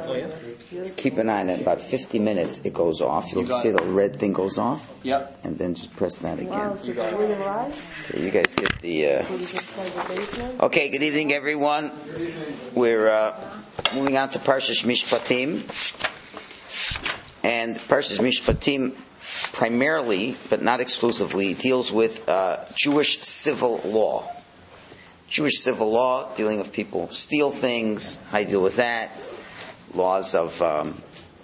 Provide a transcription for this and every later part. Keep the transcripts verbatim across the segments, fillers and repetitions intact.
Keep an eye on it. About fifty minutes, it goes off. You'll see the red thing goes off. Yep. And then just press that again. Wow, so you got Okay, you guys get the... Uh... Okay, good evening, everyone. We're uh, moving on to Parshas Mishpatim. And Parshas Mishpatim primarily, but not exclusively, deals with uh, Jewish civil law. Jewish civil law, dealing with people who steal things, how you deal with that, laws of um,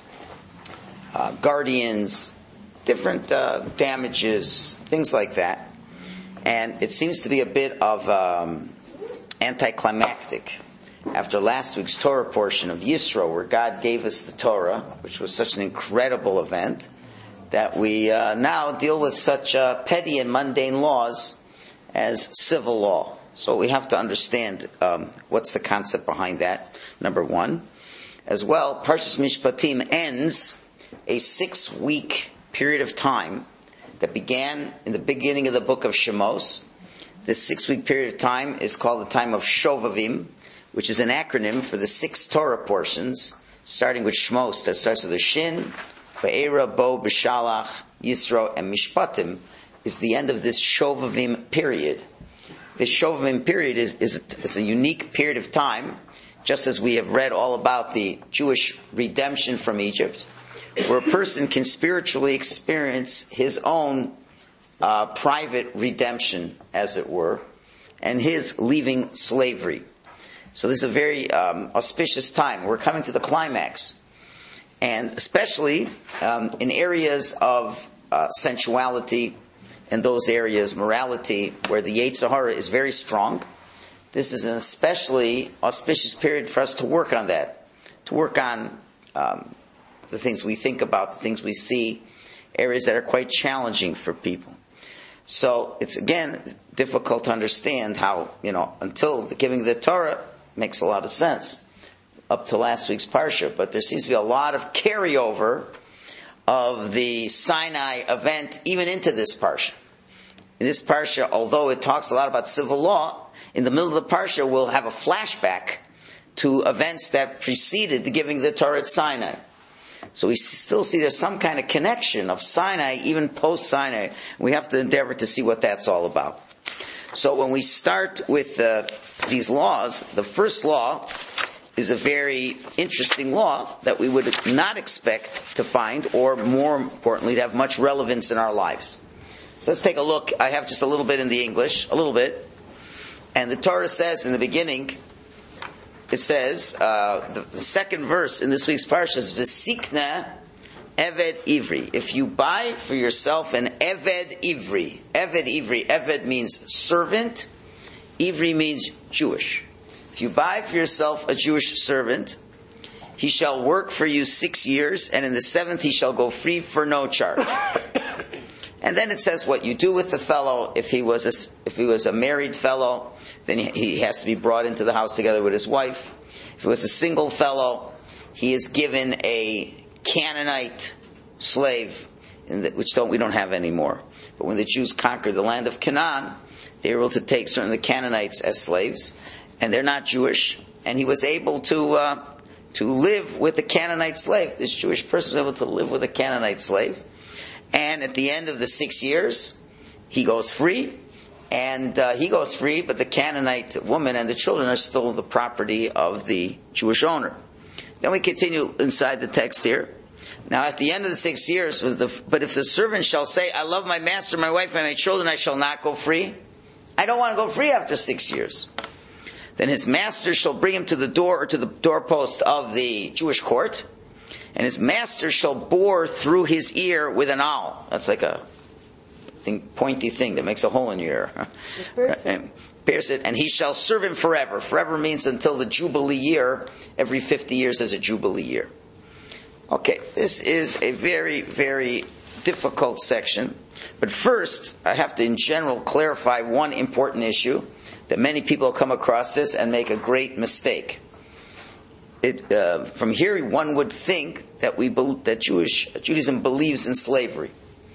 uh, guardians, different uh, damages, things like that. And it seems to be a bit of um, anticlimactic. After last week's Torah portion of Yisro, where God gave us the Torah, which was such an incredible event, that we uh, now deal with such uh, petty and mundane laws as civil law. So we have to understand um, what's the concept behind that, number one. As well, Parshas Mishpatim ends a six-week period of time that began in the beginning of the book of Shemos. This six-week period of time is called the time of Shovavim, which is an acronym for the six Torah portions, starting with Shemos, that starts with a Shin, Va'era, Bo, B'Shalach, Yisro, and Mishpatim, is the end of this Shovavim period. This Shovavim period is, is, a, is a unique period of time, just as we have read all about the Jewish redemption from Egypt, where a person can spiritually experience his own uh, private redemption, as it were, and his leaving slavery. So this is a very um, auspicious time. We're coming to the climax. And especially um, in areas of uh, sensuality, in those areas, morality, where the Yetzer Hara is very strong, this is an especially auspicious period for us to work on that, to work on um, the things we think about, the things we see, areas that are quite challenging for people. So it's, again, difficult to understand how, you know, until the giving of the Torah makes a lot of sense up to last week's Parsha, but there seems to be a lot of carryover of the Sinai event even into this Parsha. In this Parsha, although it talks a lot about civil law, in the middle of the Parsha we'll have a flashback to events that preceded the giving of the Torah at Sinai. So we still see there's some kind of connection of Sinai, even post-Sinai. We have to endeavor to see what that's all about. So when we start with uh, these laws, the first law is a very interesting law that we would not expect to find, or more importantly, to have much relevance in our lives. So let's take a look. I have just a little bit in the English, a little bit. And the Torah says in the beginning, it says, uh, the, the second verse in this week's parsha is, V'sikna Eved Ivri. If you buy for yourself an Eved Ivri. Eved Ivri. Eved means servant. Ivri means Jewish. If you buy for yourself a Jewish servant, he shall work for you six years, and in the seventh he shall go free for no charge. And then it says what you do with the fellow. If he was a, if he was a married fellow, then he has to be brought into the house together with his wife. If he was a single fellow, he is given a Canaanite slave, in the, which don't we don't have anymore. But when the Jews conquered the land of Canaan, they were able to take certain of the Canaanites as slaves. And they're not Jewish, and he was able to uh, to live with a Canaanite slave. This Jewish person was able to live with a Canaanite slave, and at the end of the six years, he goes free, and uh, he goes free, but the Canaanite woman and the children are still the property of the Jewish owner. Then we continue inside the text here. Now at the end of the six years, the, but if the servant shall say, I love my master, my wife, and my children, I shall not go free. I don't want to go free after six years. Then his master shall bring him to the door or to the doorpost of the Jewish court, and his master shall bore through his ear with an awl. That's like a thing, pointy thing that makes a hole in your ear. Right? Pierce it, and he shall serve him forever. Forever means until the Jubilee year. Every fifty years is a Jubilee year. Okay, this is a very, very difficult section. But first, I have to in general clarify one important issue, that many people come across this and make a great mistake. It, uh, from here, one would think that we be, that Jewish Judaism believes in slavery,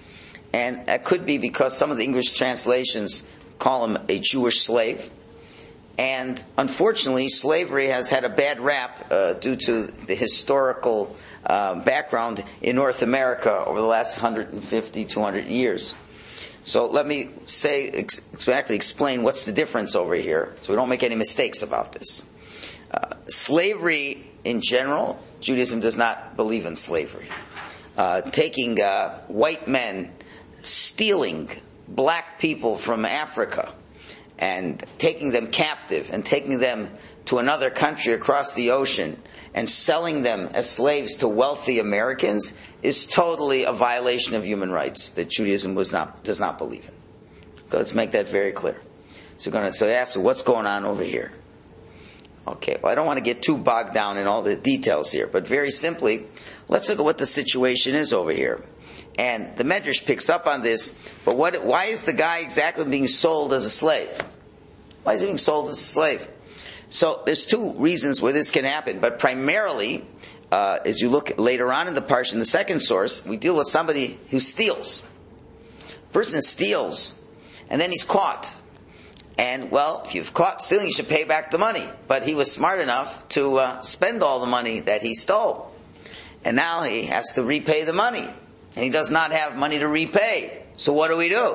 and that could be because some of the English translations call him a Jewish slave, And unfortunately, slavery has had a bad rap uh, due to the historical uh, background in North America over the last one hundred fifty, two hundred years. So let me say, ex- exactly explain what's the difference over here, so we don't make any mistakes about this. Uh, slavery in general, Judaism does not believe in slavery. Uh, taking uh, white men, stealing black people from Africa, and taking them captive and taking them to another country across the ocean and selling them as slaves to wealthy Americans is totally a violation of human rights that Judaism was not, does not believe in. Okay, let's make that very clear. So, we're going to so ask, what's going on over here? Okay, well, I don't want to get too bogged down in all the details here, but very simply, let's look at what the situation is over here. And the Medrash picks up on this, but what, why is the guy exactly being sold as a slave? Why is he being sold as a slave? So there's two reasons where this can happen, but primarily, uh, as you look later on in the parsha, in the second source, we deal with somebody who steals. A person steals, and then he's caught. And, well, if you've caught stealing, you should pay back the money. But he was smart enough to uh, spend all the money that he stole. And now he has to repay the money. And he does not have money to repay. So what do we do?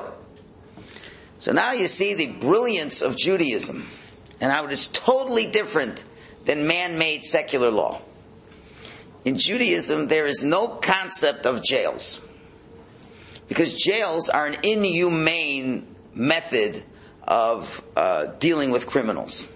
So now you see the brilliance of Judaism and how it is totally different than man-made secular law. In Judaism, there is no concept of jails. Because jails are an inhumane method of uh, dealing with criminals.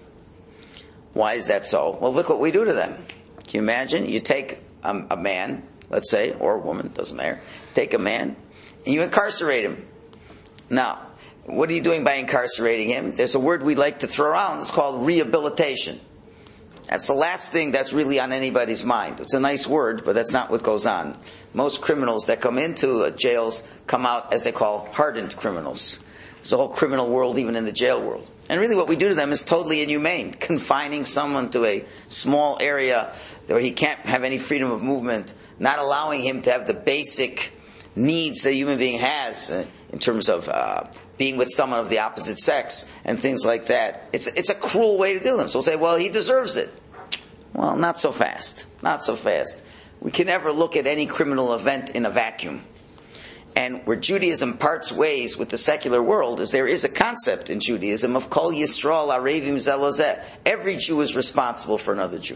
Why is that so? Well, look what we do to them. Can you imagine? You take a, a man, let's say, or a woman, doesn't matter. Take a man, and you incarcerate him. Now, what are you doing by incarcerating him? There's a word we like to throw around. It's called rehabilitation. That's the last thing that's really on anybody's mind. It's a nice word, but that's not what goes on. Most criminals that come into jails come out as they call hardened criminals. There's a whole criminal world even in the jail world. And really what we do to them is totally inhumane. Confining someone to a small area where he can't have any freedom of movement, not allowing him to have the basic needs that a human being has uh, in terms of uh, being with someone of the opposite sex and things like that. It's, it's a cruel way to do them. So we'll say, well, he deserves it. Well, not so fast. Not so fast. We can never look at any criminal event in a vacuum. And where Judaism parts ways with the secular world is there is a concept in Judaism of Kol Yisrael Arevim Zelazeh. Every Jew is responsible for another Jew.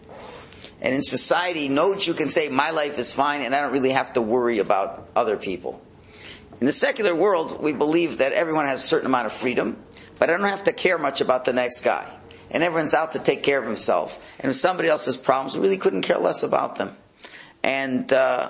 And in society, no Jew can say, my life is fine and I don't really have to worry about other people. In the secular world, we believe that everyone has a certain amount of freedom, but I don't have to care much about the next guy. And everyone's out to take care of himself. And if somebody else has problems, we really couldn't care less about them. And, uh,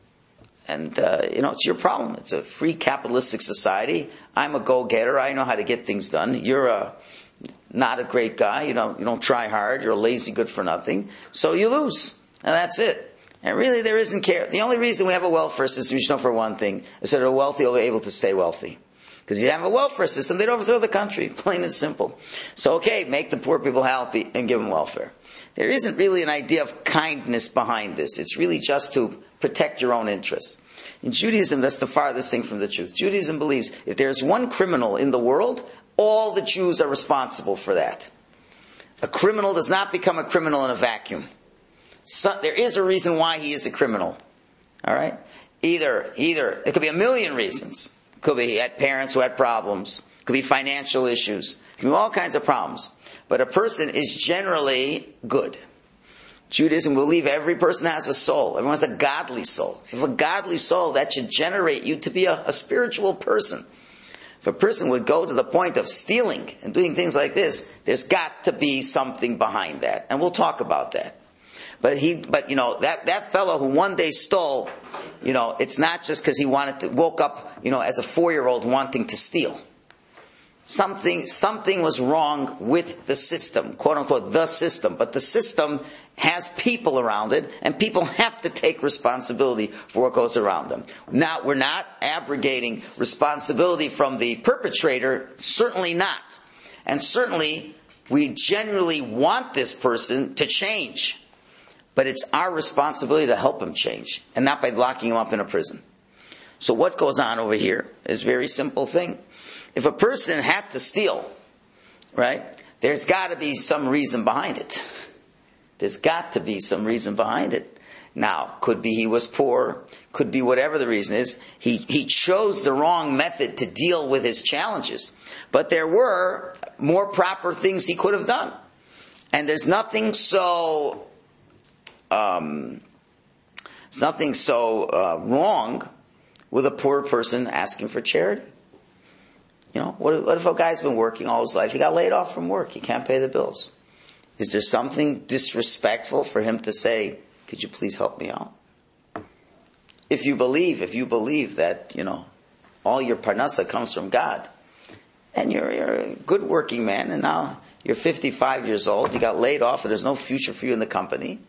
and uh, you know, it's your problem. It's a free capitalistic society. I'm a go-getter. I know how to get things done. You're a, not a great guy. You don't, you don't try hard. You're a lazy good-for-nothing. So you lose. And that's it. And really, there isn't care. The only reason we have a welfare system, you should know for one thing, is that the wealthy will be able to stay wealthy. Because if you have a welfare system, they'd overthrow the country. Plain and simple. So, okay, make the poor people happy and give them welfare. There isn't really an idea of kindness behind this. It's really just to protect your own interests. In Judaism, that's the farthest thing from the truth. Judaism believes if there's one criminal in the world, all the Jews are responsible for that. A criminal does not become a criminal in a vacuum. So, there is a reason why he is a criminal. All right? Either, either, it could be a million reasons. It could be he had parents who had problems. It could be financial issues. It could be all kinds of problems. But a person is generally good. Judaism will believe every person has a soul. Everyone has a godly soul. If you have a godly soul, that should generate you to be a, a spiritual person. If a person would go to the point of stealing and doing things like this, there's got to be something behind that. And we'll talk about that. But he, but you know, that, that fellow who one day stole, you know, it's not just because he wanted to, woke up, you know, as a four-year-old wanting to steal. Something, something was wrong with the system, quote unquote, the system. But the system has people around it, and people have to take responsibility for what goes around them. Now, we're not abrogating responsibility from the perpetrator, certainly not. And certainly, we genuinely want this person to change. But it's our responsibility to help him change, and not by locking him up in a prison. So what goes on over here is a very simple thing. If a person had to steal, right, there's got to be some reason behind it. There's got to be some reason behind it. Now, could be he was poor, could be whatever the reason is. He, he chose the wrong method to deal with his challenges. But there were more proper things he could have done. And there's nothing so, um, there's nothing so uh, wrong with a poor person asking for charity. You know, what if, what if a guy's been working all his life? He got laid off from work. He can't pay the bills. Is there something disrespectful for him to say, could you please help me out? If you believe, if you believe that, you know, all your parnasa comes from God, and you're, you're a good working man, and now you're fifty-five years old, you got laid off, and there's no future for you in the company,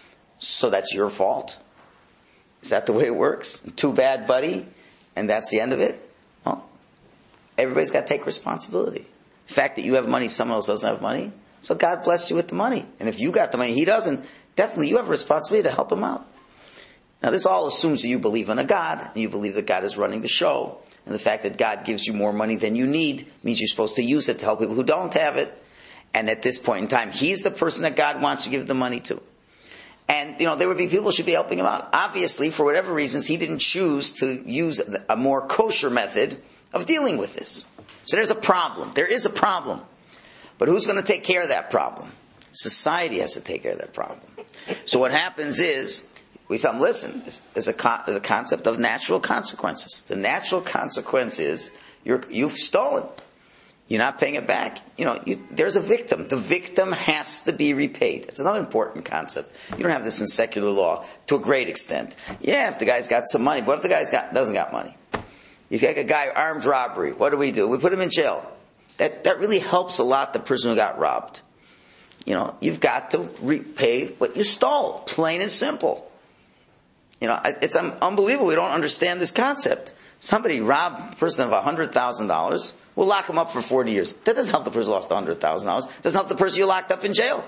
so that's your fault. Is that the way it works? Too bad, buddy, and that's the end of it? Well, everybody's got to take responsibility. The fact that you have money, someone else doesn't have money, so God bless you with the money. And if you got the money, he doesn't, definitely you have a responsibility to help him out. Now this all assumes that you believe in a God, and you believe that God is running the show. And the fact that God gives you more money than you need means you're supposed to use it to help people who don't have it. And at this point in time, he's the person that God wants to give the money to. And, you know, there would be people who should be helping him out. Obviously, for whatever reasons, he didn't choose to use a more kosher method of dealing with this. So there's a problem. There is a problem. But who's going to take care of that problem? Society has to take care of that problem. So what happens is, we tell them, listen, there's a, there's a concept of natural consequences. The natural consequence is, you're, you've stolen. You're not paying it back. You know, you, there's a victim. The victim has to be repaid. It's another important concept. You don't have this in secular law to a great extent. Yeah, if the guy's got some money, but what if the guy's got, doesn't got money? You take a guy, armed robbery, what do we do? We put him in jail. That, that really helps a lot the person who got robbed. You know, you've got to repay what you stole. Plain and simple. You know, it's unbelievable. We don't understand this concept. Somebody robbed a person of one hundred thousand dollars, we'll lock him up for forty years. That doesn't help the person who lost one hundred thousand dollars. It doesn't help the person you locked up in jail.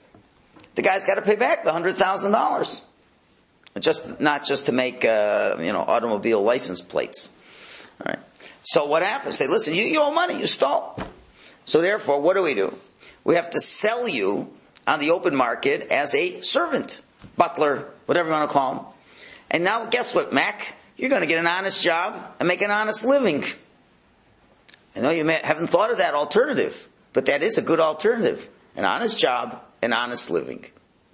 The guy's got to pay back the one hundred thousand dollars. Just, not just to make, uh, you know, automobile license plates. All right. So what happens? Say, listen, you, you owe money, you stole. So therefore, what do we do? We have to sell you on the open market as a servant, butler, whatever you want to call him. And now guess what, Mac? You're going to get an honest job and make an honest living. I know you may, haven't thought of that alternative, but that is a good alternative. An honest job, an honest living.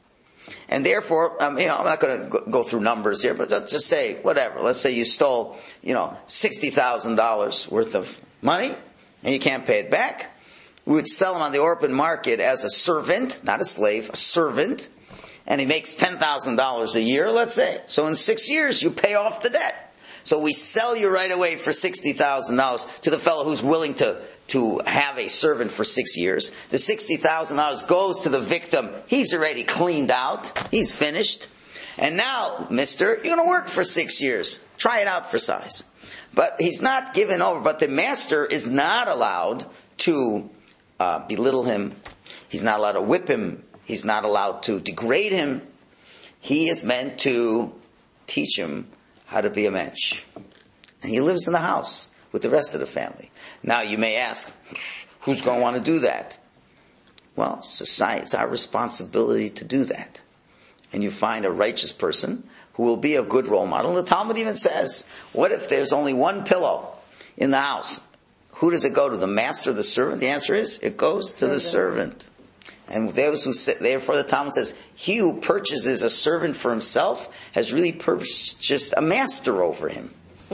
And therefore, um, you know, I'm not going to go through numbers here, but let's just say, whatever. Let's say you stole, you know, sixty thousand dollars worth of money, and you can't pay it back. We would sell him on the open market as a servant, not a slave, a servant. And he makes ten thousand dollars a year, let's say. So in six years, you pay off the debt. So we sell you right away for sixty thousand dollars to the fellow who's willing to, to have a servant for six years. The sixty thousand dollars goes to the victim. He's already cleaned out. He's finished. And now, mister, you're going to work for six years. Try it out for size. But he's not given over. But the master is not allowed to uh, belittle him. He's not allowed to whip him. He's not allowed to degrade him. He is meant to teach him how to be a mensch. And he lives in the house with the rest of the family. Now you may ask, who's going to want to do that? Well, society, it's our responsibility to do that. And you find a righteous person who will be a good role model. And the Talmud even says, what if there's only one pillow in the house? Who does it go to, the master or the servant? The answer is, it goes to the servant. And those who say, therefore the Talmud says, he who purchases a servant for himself has really purchased a master over him.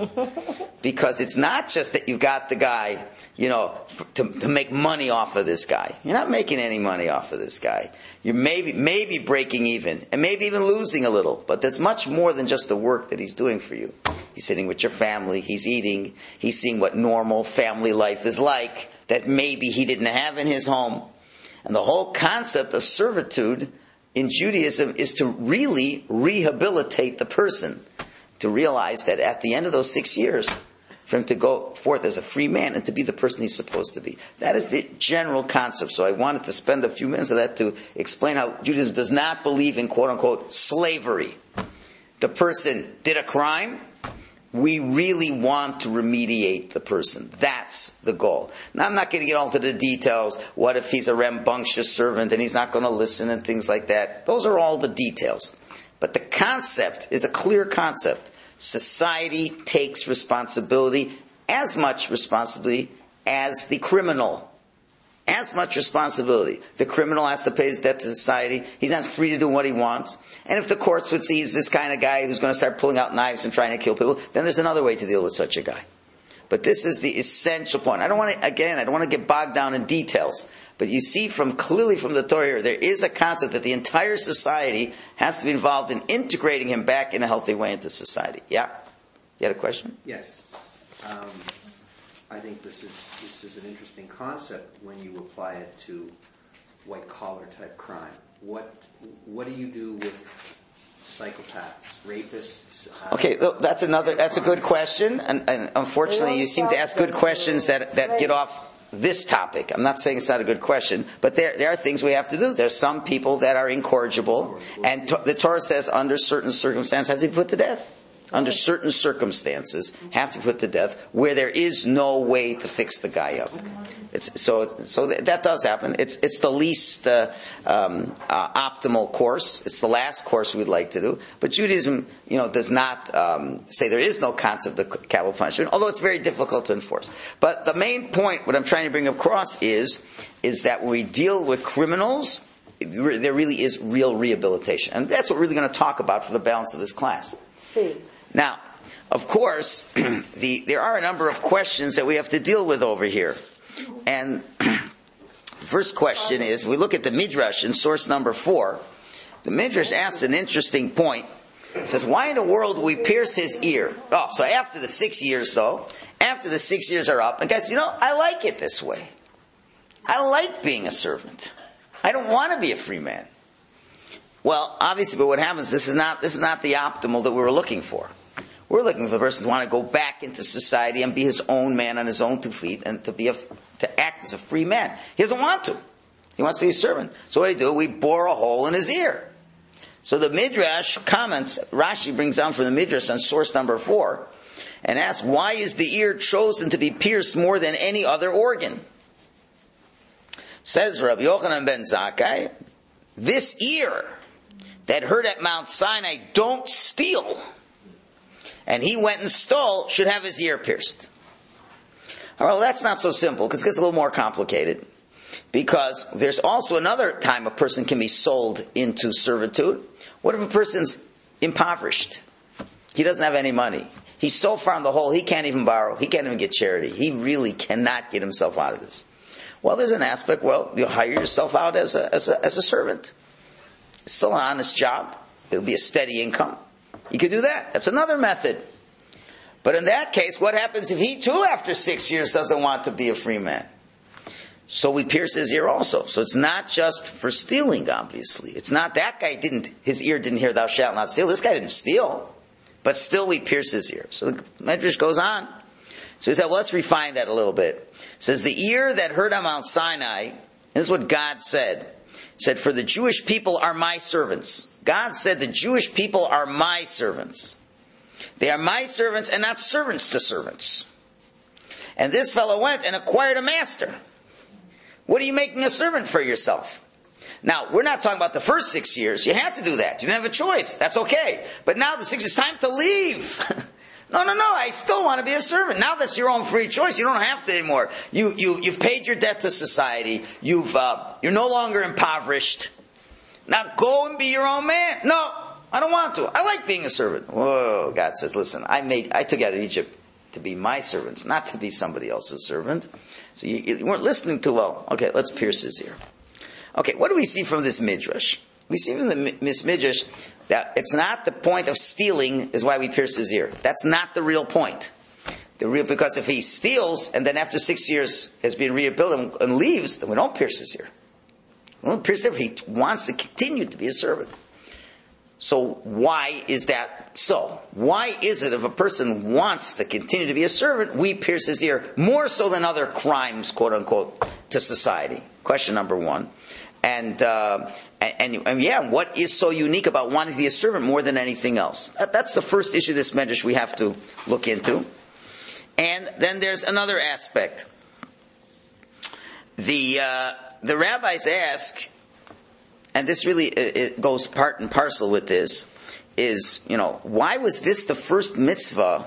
Because it's not just that you got the guy, you know, to, to make money off of this guy. You're not making any money off of this guy. You're maybe, maybe breaking even, and maybe even losing a little. But there's much more than just the work that he's doing for you. He's sitting with your family, he's eating, he's seeing what normal family life is like, that maybe he didn't have in his home. And the whole concept of servitude in Judaism is to really rehabilitate the person. To realize that at the end of those six years, for him to go forth as a free man and to be the person he's supposed to be. That is the general concept. So I wanted to spend a few minutes of that to explain how Judaism does not believe in quote unquote slavery. The person did a crime, we really want to remediate the person. That's the goal. Now, I'm not going to get all into the details. What if he's a rambunctious servant and he's not going to listen and things like that? Those are all the details. But the concept is a clear concept. Society takes responsibility, as much responsibility as the criminal. As much responsibility. The criminal has to pay his debt to society. He's not free to do what he wants. And if the courts would see he's this kind of guy who's going to start pulling out knives and trying to kill people, then there's another way to deal with such a guy. But this is the essential point. I don't want to, again, I don't want to get bogged down in details. But you see from clearly from the Torah here, there is a concept that the entire society has to be involved in integrating him back in a healthy way into society. Yeah? You had a question? Yes. Um, I think this is this is an interesting concept when you apply it to white collar type crime. What what do you do with psychopaths, rapists? Uh, okay, that's another. That's a good question, and, and unfortunately, you seem to ask good questions that that get off this topic. I'm not saying it's not a good question, but there there are things we have to do. There's some people that are incorrigible, and to, the Torah says under certain circumstances have to be put to death. Under certain circumstances, have to be put to death, where there is no way to fix the guy up. It's, so, so that, that does happen. It's it's the least uh, um, uh, optimal course. It's the last course we'd like to do. But Judaism, you know, does not um, say there is no concept of capital punishment, although it's very difficult to enforce. But the main point, what I'm trying to bring across is, is that when we deal with criminals, there really is real rehabilitation, and that's what we're really going to talk about for the balance of this class. See. Now, of course, the, there are a number of questions that we have to deal with over here. And first question is, we look at the Midrash in source number four. The Midrash asks an interesting point. It says, why in the world would we pierce his ear? Oh, so after the six years, though, after the six years are up, and guys, you know, I like it this way. I like being a servant. I don't want to be a free man. Well, obviously, but what happens, this is not, this is not the optimal that we were looking for. We're looking for the person to want to go back into society and be his own man on his own two feet and to be a, to act as a free man. He doesn't want to. He wants to be a servant. So what do we do? We bore a hole in his ear. So the Midrash comments, Rashi brings down from the Midrash on source number four, and asks, why is the ear chosen to be pierced more than any other organ? Says Rabbi Yochanan ben Zakkai, this ear that heard at Mount Sinai, don't steal, and he went and stole, should have his ear pierced. Well, that's not so simple, because it gets a little more complicated. Because there's also another time a person can be sold into servitude. What if a person's impoverished? He doesn't have any money. He's so far in the hole, he can't even borrow. He can't even get charity. He really cannot get himself out of this. Well, there's an aspect, well, you hire yourself out as a, as a, as a servant. It's still an honest job. It'll be a steady income. You could do that. That's another method. But in that case, what happens if he too, after six years, doesn't want to be a free man? So we pierce his ear also. So it's not just for stealing, obviously. It's not that guy didn't, his ear didn't hear thou shalt not steal. This guy didn't steal. But still we pierce his ear. So the Medrash goes on. So he said, well, let's refine that a little bit. It says, the ear that heard on Mount Sinai, this is what God said. He said, for the Jewish people are my servants. God said the Jewish people are my servants. They are my servants and not servants to servants. And this fellow went and acquired a master. What are you making a servant for yourself? Now, we're not talking about the first six years. You had to do that. You didn't have a choice. That's okay. But now the six, it's time to leave. No, no, no, I still want to be a servant. Now that's your own free choice. You don't have to anymore. You, you, you've paid your debt to society. You've, uh, you're no longer impoverished. Now go and be your own man. No, I don't want to. I like being a servant. Whoa, God says, listen, I made, I took you out of Egypt to be my servants, not to be somebody else's servant. So you, you weren't listening too well. Okay, let's pierce his ear. Okay, what do we see from this Midrash? We see from the, this Midrash that it's not the point of stealing is why we pierce his ear. That's not the real point. The real, because if he steals and then after six years has been rebuilt and, and leaves, then we don't pierce his ear. We don't pierce his ear. He wants to continue to be a servant. So why is that so? Why is it if a person wants to continue to be a servant, we pierce his ear more so than other crimes, quote unquote, to society? Question number one. And, uh, and, and, and yeah, what is so unique about wanting to be a servant more than anything else? That, that's the first issue of this medrash we have to look into. And then there's another aspect. The, uh, the rabbis ask, and this really it, it goes part and parcel with this, is, you know, why was this the first mitzvah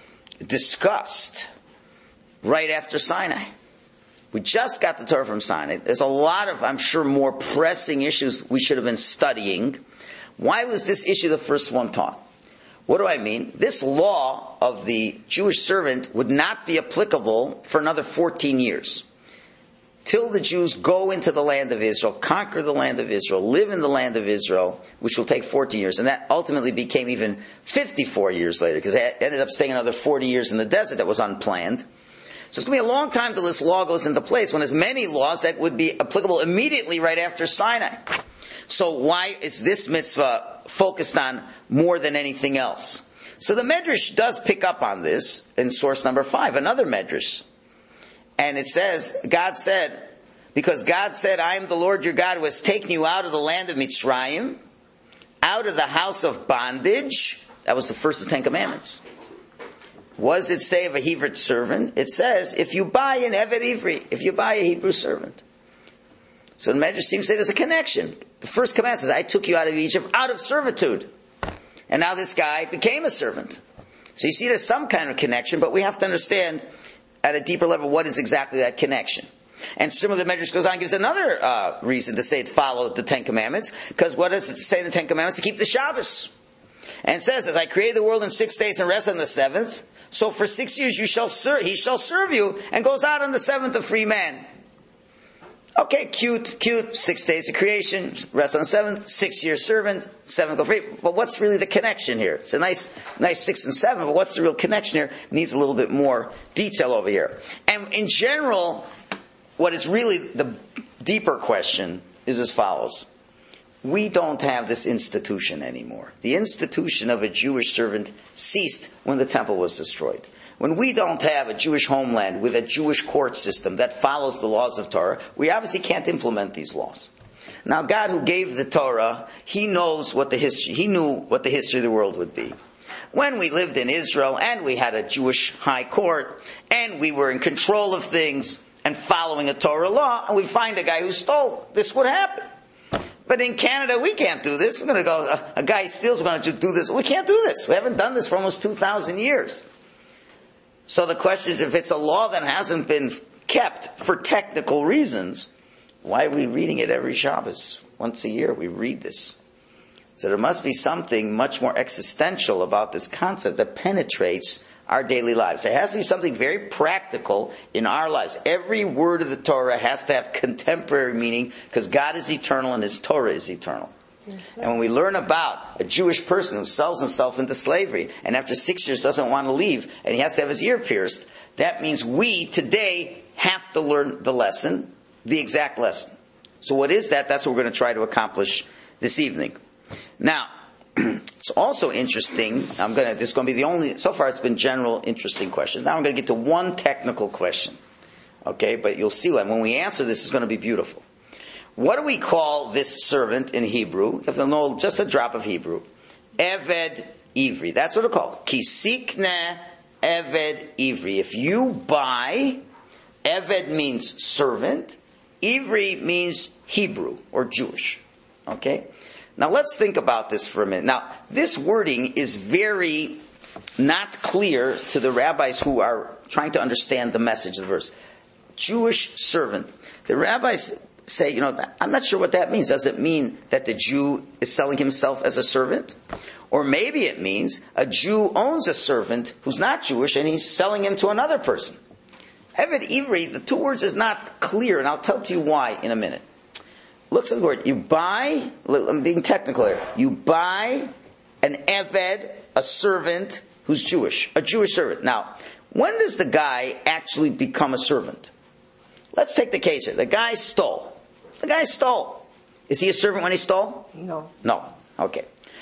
discussed right after Sinai? We just got the Torah from Sinai. There's a lot of, I'm sure, more pressing issues we should have been studying. Why was this issue the first one taught? What do I mean? This law of the Jewish servant would not be applicable for another fourteen years. Till the Jews go into the land of Israel, conquer the land of Israel, live in the land of Israel, which will take fourteen years. And that ultimately became even fifty-four years later, because they ended up staying another forty years in the desert that was unplanned. So it's going to be a long time till this law goes into place, when there's many laws that would be applicable immediately right after Sinai. So why is this mitzvah focused on more than anything else? So the Medrash does pick up on this in source number five, another Medrash. And it says, God said, because God said, I am the Lord your God who has taken you out of the land of Mitzrayim, out of the house of bondage. That was the first of the Ten Commandments. What does it say of a Hebrew servant? It says, if you buy an Eved Ivri, if you buy a Hebrew servant. So the Medrash seems to say there's a connection. The first command says, I took you out of Egypt, out of servitude. And now this guy became a servant. So you see there's some kind of connection, but we have to understand at a deeper level what is exactly that connection. And similarly, the Medrash goes on and gives another uh, reason to say it followed the Ten Commandments, because what does it say in the Ten Commandments? To keep the Shabbos. And it says, as I created the world in six days and rest on the seventh, so for six years you shall serve, he shall serve you, and goes out on the seventh a free man. Okay, cute, cute, six days of creation, rest on the seventh, six years servant, seven go free. But what's really the connection here? It's a nice, nice six and seven, but what's the real connection here? It needs a little bit more detail over here. And in general, what is really the deeper question is as follows. We don't have this institution anymore. The institution of a Jewish servant ceased when the temple was destroyed. When we don't have a Jewish homeland with a Jewish court system that follows the laws of Torah, we obviously can't implement these laws. Now, God who gave the Torah, He knows what the history, He knew what the history of the world would be. When we lived in Israel and we had a Jewish high court and we were in control of things and following a Torah law, and we find a guy who stole, this would happen. But in Canada, we can't do this. We're going to go, a, a guy steals, we're going to do this. We can't do this. We haven't done this for almost two thousand years. So the question is, if it's a law that hasn't been kept for technical reasons, why are we reading it every Shabbos? Once a year we read this. So there must be something much more existential about this concept that penetrates our daily lives. There has to be something very practical in our lives. Every word of the Torah has to have contemporary meaning, because God is eternal and His Torah is eternal. And when we learn about a Jewish person who sells himself into slavery and after six years doesn't want to leave and he has to have his ear pierced, that means we today have to learn the lesson, the exact lesson. So what is that? That's what we're going to try to accomplish this evening. Now, it's also interesting. I'm going to, this is going to be the only, so far it's been general interesting questions. Now I'm going to get to one technical question. Okay, but you'll see when, when we answer this, it's going to be beautiful. What do we call this servant in Hebrew? You have to know just a drop of Hebrew. Eved Ivri. That's what it's called. Kisikne Eved Ivri. If you buy, Eved means servant. Ivri means Hebrew or Jewish. Okay? Now let's think about this for a minute. Now, this wording is very not clear to the rabbis who are trying to understand the message of the verse. Jewish servant. The rabbis say, you know, I'm not sure what that means. Does it mean that the Jew is selling himself as a servant? Or maybe it means a Jew owns a servant who's not Jewish and he's selling him to another person. Eved Ivri, the two words is not clear, and I'll tell you why in a minute. Look at the word. You buy, I'm being technical here. You buy an Eved, a servant who's Jewish, a Jewish servant. Now, when does the guy actually become a servant? Let's take the case here. The guy stole. The guy stole. Is he a servant when he stole? No. No. Okay.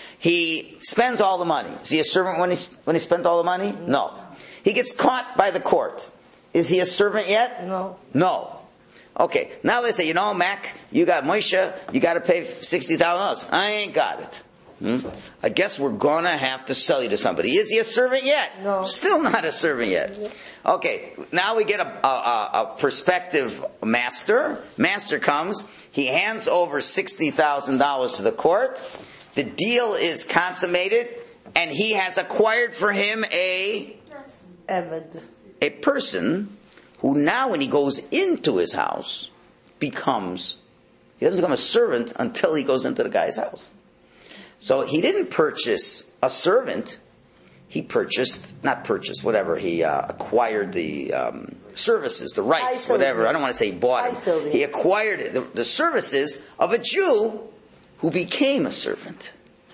He spends all the money. Is he a servant when he when he spent all the money? No. He gets caught by the court. Is he a servant yet? No. No. Okay, now they say, you know, Mac, you got Moshe, you got to pay sixty thousand dollars. I ain't got it. Hmm? I guess we're gonna have to sell you to somebody. Is he a servant yet? No. Still not a servant yet. Okay, now we get a, a, a prospective master. Master comes, he hands over sixty thousand dollars to the court. The deal is consummated, and he has acquired for him a Eved. a person who now, when he goes into his house, becomes, he doesn't become a servant until he goes into the guy's house. So he didn't purchase a servant. He purchased, not purchased, whatever. He uh, acquired the um, services, the rights, whatever. I don't want to say he bought it. He acquired the, the services of a Jew who became a servant.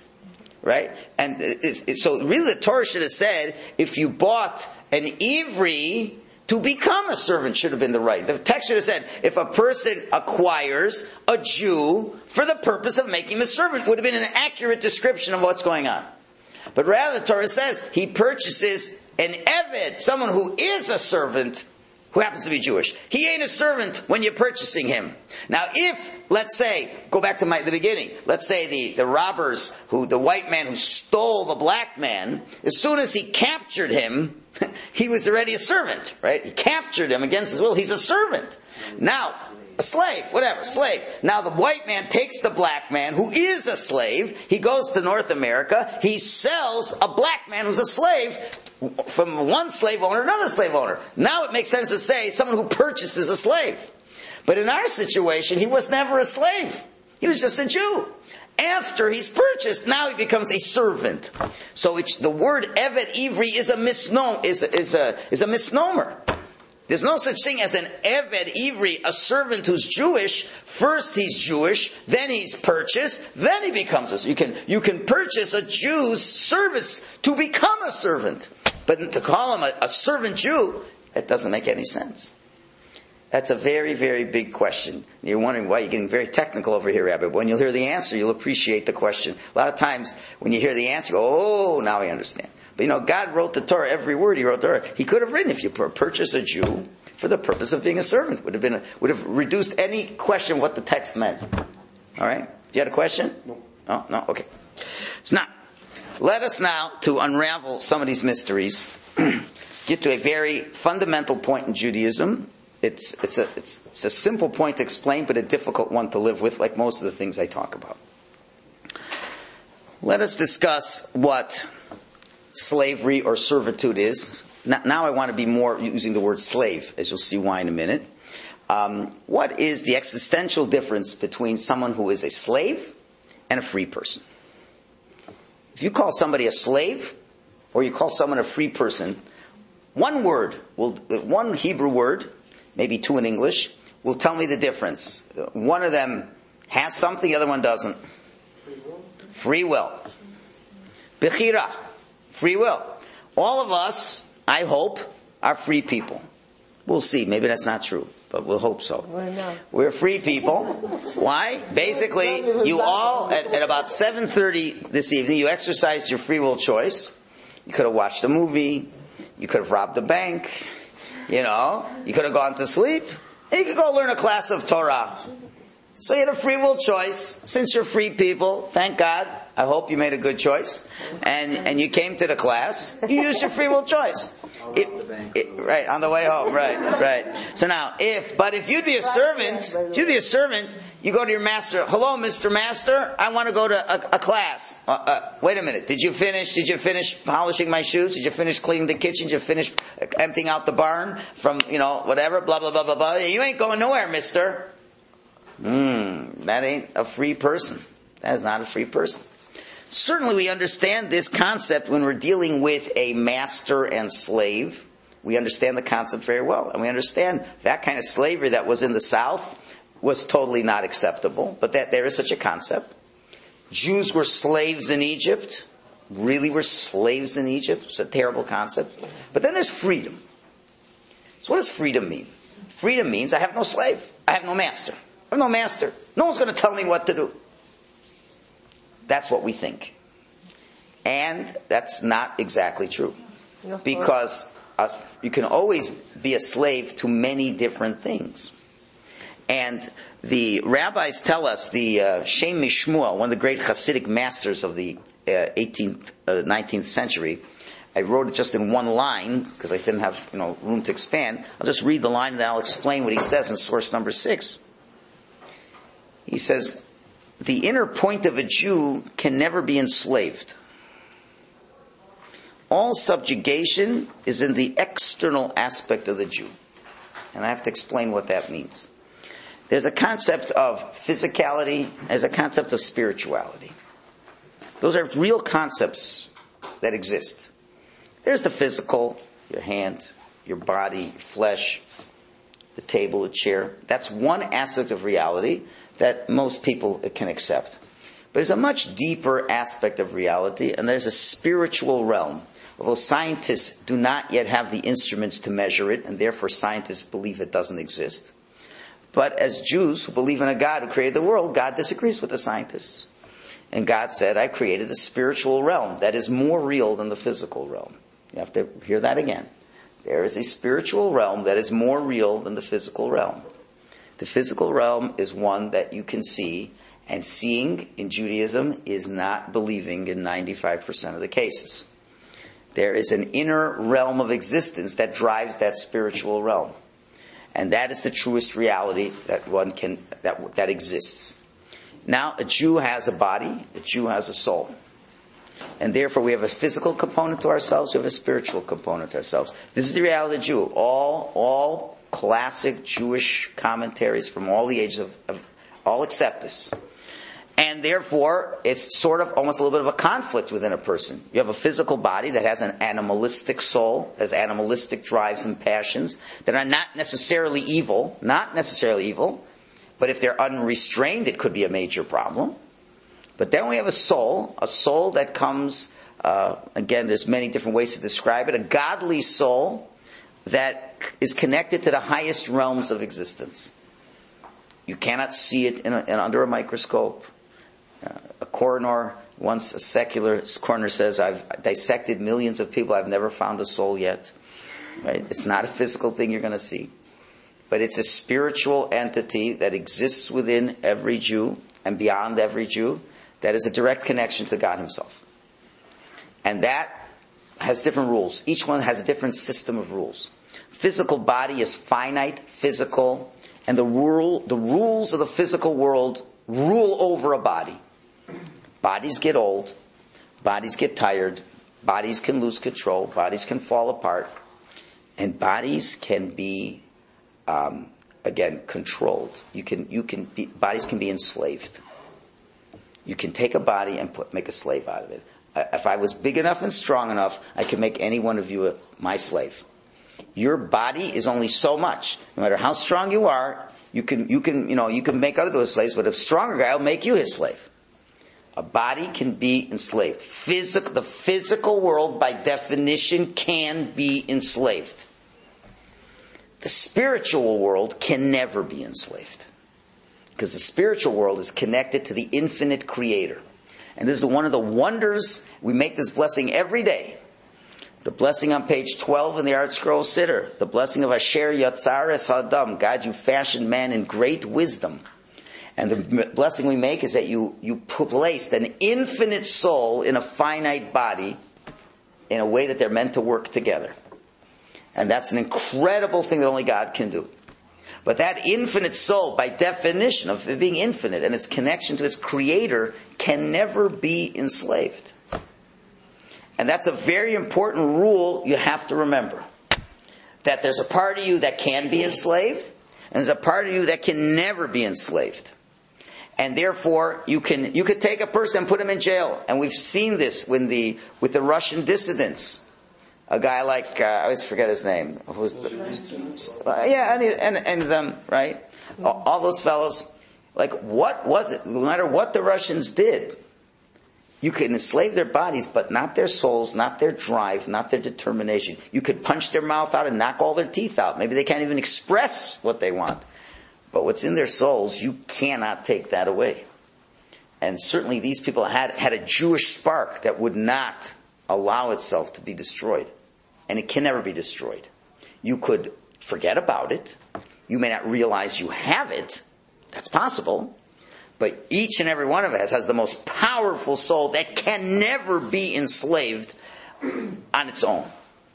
Right? And it, it, so really the Torah should have said, if you bought an Ivri, to become a servant should have been the right. The text should have said, if a person acquires a Jew for the purpose of making the servant, would have been an accurate description of what's going on. But rather the Torah says, he purchases an Eved, someone who is a servant, who happens to be Jewish. He ain't a servant when you're purchasing him. Now if, let's say, go back to my, the beginning, let's say the, the robbers, who the white man who stole the black man, as soon as he captured him, he was already a servant, right? He captured him against his will. He's a servant. Now, a slave, whatever, slave. Now the white man takes the black man, who is a slave. He goes to North America. He sells a black man who's a slave from one slave owner to another slave owner. Now it makes sense to say someone who purchases a slave. But in our situation, he was never a slave. He was just a Jew. After he's purchased, now he becomes a servant. So it's, the word Eved Ivri is a misnomer. Is a, is a, is a misnomer. There's no such thing as an Eved Ivri, a servant who's Jewish. First he's Jewish, then he's purchased, then he becomes a. You can you can purchase a Jew's service to become a servant, but to call him a, a servant Jew, that doesn't make any sense. That's a very, very big question. You're wondering why you're getting very technical over here, Rabbi. But when you'll hear the answer, you'll appreciate the question. A lot of times, when you hear the answer, you go, oh, now I understand. But you know, God wrote the Torah, every word He wrote the Torah. He could have written, if you purchase a Jew for the purpose of being a servant, would have been, a, would have reduced any question what the text meant. All right? You had a question? No. No? No? Okay. So now, let us now, to unravel some of these mysteries, get to a very fundamental point in Judaism. It's, it's, a, it's, it's a simple point to explain, but a difficult one to live with, like most of the things I talk about. Let us discuss what slavery or servitude is. Now I want to be more using the word slave, as you'll see why in a minute. Um, what is the existential difference between someone who is a slave and a free person? If you call somebody a slave, or you call someone a free person, one word, will, one Hebrew word, maybe two in English, will tell me the difference. One of them has something, the other one doesn't. Free will. Free will. Bechira. Free will. All of us, I hope, are free people. We'll see. Maybe that's not true, but we'll hope so. Why not? We're free people. Why? Basically, you all, at, at about seven thirty this evening, you exercised your free will choice. You could have watched a movie. You could have robbed a bank. You know, you could have gone to sleep, and you could go learn a class of Torah. So you had a free will choice. Since you're free people, thank God, I hope you made a good choice. And and you came to the class, you used your free will choice. It, it, right, on the way home, right, right. So now, if, but if you'd be a servant, if you'd be a servant, you go to your master, hello, Mister Master, I want to go to a, a class. Uh, uh, wait a minute, did you finish, did you finish polishing my shoes? Did you finish cleaning the kitchen? Did you finish emptying out the barn from, you know, whatever, blah, blah, blah, blah, blah. You ain't going nowhere, mister. Hmm, that ain't a free person. That is not a free person. Certainly we understand this concept when we're dealing with a master and slave. We understand the concept very well. And we understand that kind of slavery that was in the South was totally not acceptable. But that there is such a concept. Jews were slaves in Egypt. Really were slaves in Egypt. It's a terrible concept. But then there's freedom. So what does freedom mean? Freedom means I have no slave. I have no master. I have no master. No one's going to tell me what to do. That's what we think. And that's not exactly true. Because uh, you can always be a slave to many different things. And the rabbis tell us, the uh, Shem Mishmuel, one of the great Hasidic masters of the uh, eighteenth, uh, nineteenth century, I wrote it just in one line because I didn't have you know room to expand. I'll just read the line and then I'll explain what he says in source number six. He says, the inner point of a Jew can never be enslaved. All subjugation is in the external aspect of the Jew. And I have to explain what that means. There's a concept of physicality, there's a concept of spirituality. Those are real concepts that exist. There's the physical, your hand, your body, your flesh, the table, the chair. That's one aspect of reality that most people can accept. But there's a much deeper aspect of reality, and there's a spiritual realm. Although scientists do not yet have the instruments to measure it, and therefore scientists believe it doesn't exist. But as Jews who believe in a God who created the world, God disagrees with the scientists. And God said, I created a spiritual realm that is more real than the physical realm. You have to hear that again. There is a spiritual realm that is more real than the physical realm. The physical realm is one that you can see, and seeing in Judaism is not believing in ninety-five percent of the cases. There is an inner realm of existence that drives that spiritual realm. And that is the truest reality that one can, that, that exists. Now, a Jew has a body, a Jew has a soul. And therefore we have a physical component to ourselves, we have a spiritual component to ourselves. This is the reality of the Jew. All, all classic Jewish commentaries from all the ages of, of all accept this. And therefore, it's sort of almost a little bit of a conflict within a person. You have a physical body that has an animalistic soul, has animalistic drives and passions that are not necessarily evil, not necessarily evil, but if they're unrestrained, it could be a major problem. But then we have a soul, a soul that comes, uh, again, there's many different ways to describe it, a godly soul that is connected to the highest realms of existence. You cannot see it in a, in, under a microscope. Uh, a coroner, once a secular coroner says, I've dissected millions of people, I've never found a soul yet. Right? It's not a physical thing you're going to see. But it's a spiritual entity that exists within every Jew and beyond every Jew that is a direct connection to God Himself. And that has different rules. Each one has a different system of rules. Physical body is finite, physical, and the rule, the rules of the physical world rule over a body. Bodies get old, bodies get tired, bodies can lose control, bodies can fall apart, and bodies can be, um, again, controlled. You can, you can be, bodies can be enslaved. You can take a body and put, make a slave out of it. If I was big enough and strong enough, I could make any one of you a, my slave. Your body is only so much. No matter how strong you are, you can, you can, you know, you can make other people slaves, but a stronger guy will make you his slave. A body can be enslaved. Physical, the physical world, by definition, can be enslaved. The spiritual world can never be enslaved. Because the spiritual world is connected to the infinite creator. And this is one of the wonders, we make this blessing every day. The blessing on page twelve in the Art Scroll Siddur. The blessing of Asher Yatzar Es Hadam. God, you fashioned man in great wisdom. And the blessing we make is that you, you placed an infinite soul in a finite body in a way that they're meant to work together. And that's an incredible thing that only God can do. But that infinite soul, by definition of it being infinite and its connection to its creator, can never be enslaved. And that's a very important rule you have to remember. That there's a part of you that can be enslaved, and there's a part of you that can never be enslaved. And therefore, you can you could take a person and put him in jail. And we've seen this when the with the Russian dissidents. A guy like, uh, I always forget his name. Who's the, uh, yeah, and, and, and them, right? All, all those fellows. Like, what was it? No matter what the Russians did, you could enslave their bodies, but not their souls, not their drive, not their determination. You could punch their mouth out and knock all their teeth out. Maybe they can't even express what they want. But what's in their souls, you cannot take that away. And certainly these people had, had a Jewish spark that would not allow itself to be destroyed. And it can never be destroyed. You could forget about it. You may not realize you have it. That's possible. But each and every one of us has the most powerful soul that can never be enslaved on its own.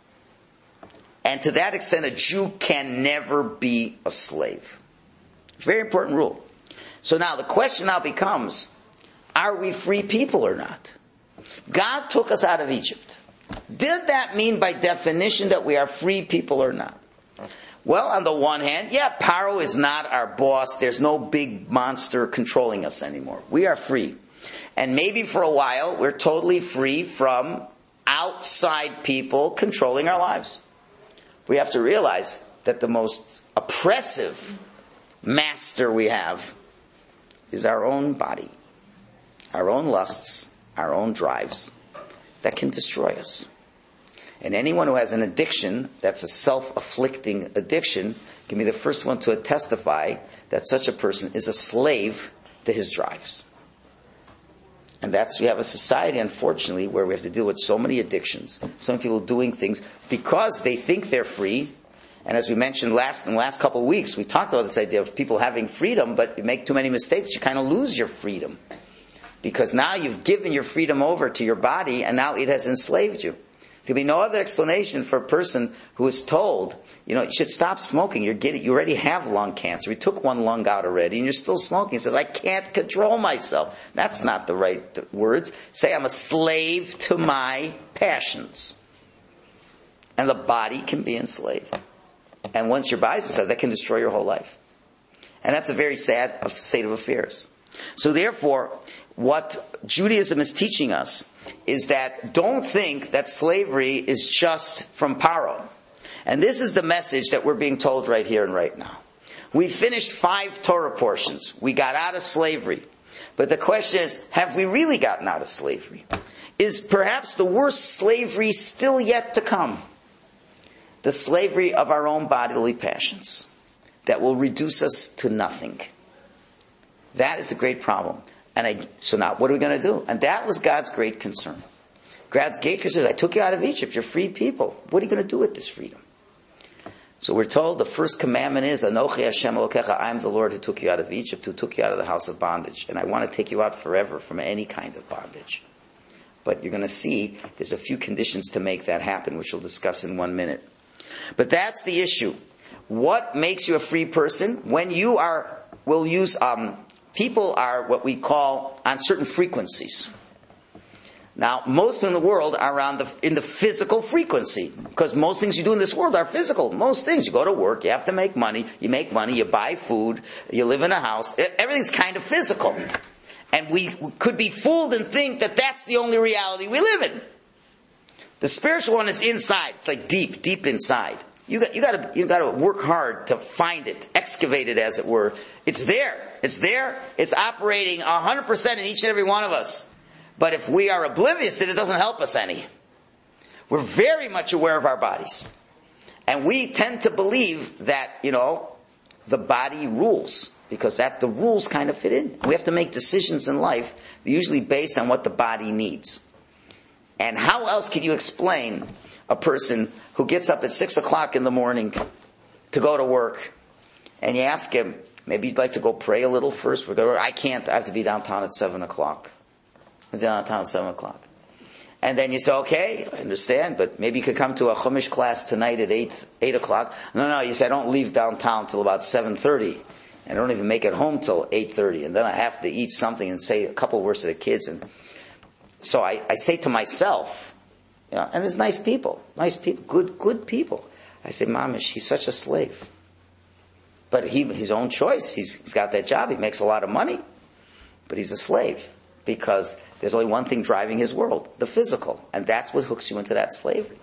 And to that extent, a Jew can never be a slave. Very important rule. So now the question now becomes, are we free people or not? God took us out of Egypt. Did that mean by definition that we are free people or not? Well, on the one hand, yeah, Paro is not our boss. There's no big monster controlling us anymore. We are free. And maybe for a while, we're totally free from outside people controlling our lives. We have to realize that the most oppressive master we have is our own body, our own lusts, our own drives that can destroy us. And anyone who has an addiction that's a self-afflicting addiction can be the first one to testify that such a person is a slave to his drives. And that's, we have a society, unfortunately, where we have to deal with so many addictions, so many people doing things because they think they're free. And as we mentioned last in the last couple of weeks, we talked about this idea of people having freedom, but you make too many mistakes, you kind of lose your freedom. Because now you've given your freedom over to your body, and now it has enslaved you. There can be no other explanation for a person who is told, you know, you should stop smoking. You're getting, you already have lung cancer. We took one lung out already, and you're still smoking. He says, I can't control myself. That's not the right words. Say, I'm a slave to my passions. And the body can be enslaved. And once your body's enslaved, that can destroy your whole life. And that's a very sad state of affairs. So therefore, what Judaism is teaching us is that don't think that slavery is just from Paro. And this is the message that we're being told right here and right now. We finished five Torah portions. We got out of slavery. But the question is, have we really gotten out of slavery? Is perhaps the worst slavery still yet to come? The slavery of our own bodily passions that will reduce us to nothing. That is the great problem. And I, so now, what are we going to do? And that was God's great concern. God's great concern is, I took you out of Egypt. You're free people. What are you going to do with this freedom? So we're told the first commandment is, Anochi Hashem Elokecha, I am the Lord who took you out of Egypt, who took you out of the house of bondage. And I want to take you out forever from any kind of bondage. But you're going to see there's a few conditions to make that happen, which we'll discuss in one minute. But that's the issue. What makes you a free person? When you are, we'll use... um People are what we call on certain frequencies. Now, most people in the world are on the, in the physical frequency. Because most things you do in this world are physical. Most things. You go to work, you have to make money, you make money, you buy food, you live in a house. Everything's kind of physical. And we could be fooled and think that that's the only reality we live in. The spiritual one is inside. It's like deep, deep inside. You got, you got to, you got to work hard to find it, excavate it, as it were. It's there. It's there. It's operating one hundred percent in each and every one of us. But if we are oblivious to it, it doesn't help us any. We're very much aware of our bodies. And we tend to believe that, you know, the body rules. Because that the rules kind of fit in. We have to make decisions in life usually based on what the body needs. And how else can you explain a person who gets up at six o'clock in the morning to go to work, and you ask him, maybe you'd like to go pray a little first? We're going, I can't. I have to be downtown at seven o'clock. I'm downtown at seven o'clock. And then you say, okay, I understand, but maybe you could come to a Chumash class tonight at eight, eight o'clock. No, no, you say, I don't leave downtown till about seven thirty. And I don't even make it home till eight thirty. And then I have to eat something and say a couple words to the kids. And so I, I say to myself, you know, and there's nice people, nice people, good, good people. I say, Mamish, he's such a slave. But he, his own choice. He's, he's got that job. He makes a lot of money. But he's a slave. Because there's only one thing driving his world. The physical. And that's what hooks you into that slavery.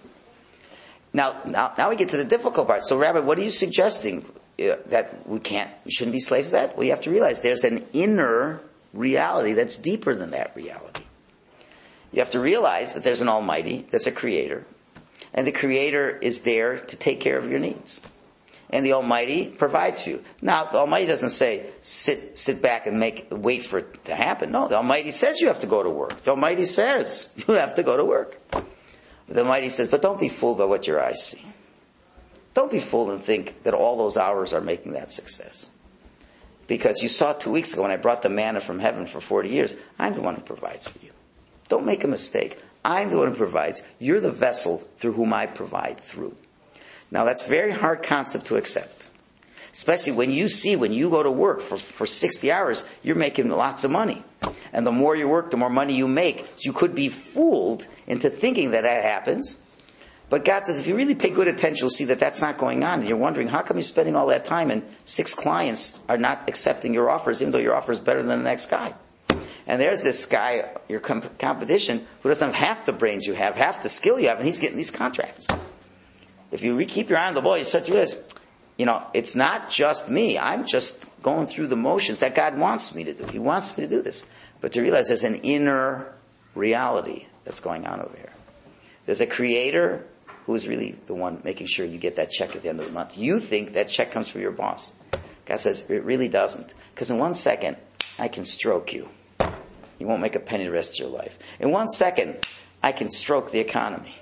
Now, now, now we get to the difficult part. So, Rabbi, what are you suggesting? Uh, that we can't, we shouldn't be slaves to that? Well, you have to realize there's an inner reality that's deeper than that reality. You have to realize that there's an Almighty, there's a Creator. And the Creator is there to take care of your needs. And the Almighty provides for you. Now, the Almighty doesn't say, sit sit back and make wait for it to happen. No, the Almighty says you have to go to work. The Almighty says you have to go to work. The Almighty says, but don't be fooled by what your eyes see. Don't be fooled and think that all those hours are making that success. Because you saw two weeks ago when I brought the manna from heaven for forty years, I'm the one who provides for you. Don't make a mistake. I'm the one who provides. You're the vessel through whom I provide through. Now that's a very hard concept to accept. Especially when you see, when you go to work for, for sixty hours, you're making lots of money. And the more you work, the more money you make. So you could be fooled into thinking that that happens. But God says, if you really pay good attention, you'll see that that's not going on. And you're wondering, how come you're spending all that time and six clients are not accepting your offers, even though your offer is better than the next guy? And there's this guy, your comp- competition, who doesn't have half the brains you have, half the skill you have, and he's getting these contracts. If you re- keep your eye on the ball, you start to realize, you know, it's not just me. I'm just going through the motions that God wants me to do. He wants me to do this. But to realize there's an inner reality that's going on over here. There's a creator who is really the one making sure you get that check at the end of the month. You think that check comes from your boss. God says, it really doesn't. Because in one second, I can stroke you. You won't make a penny the rest of your life. In one second, I can stroke the economy.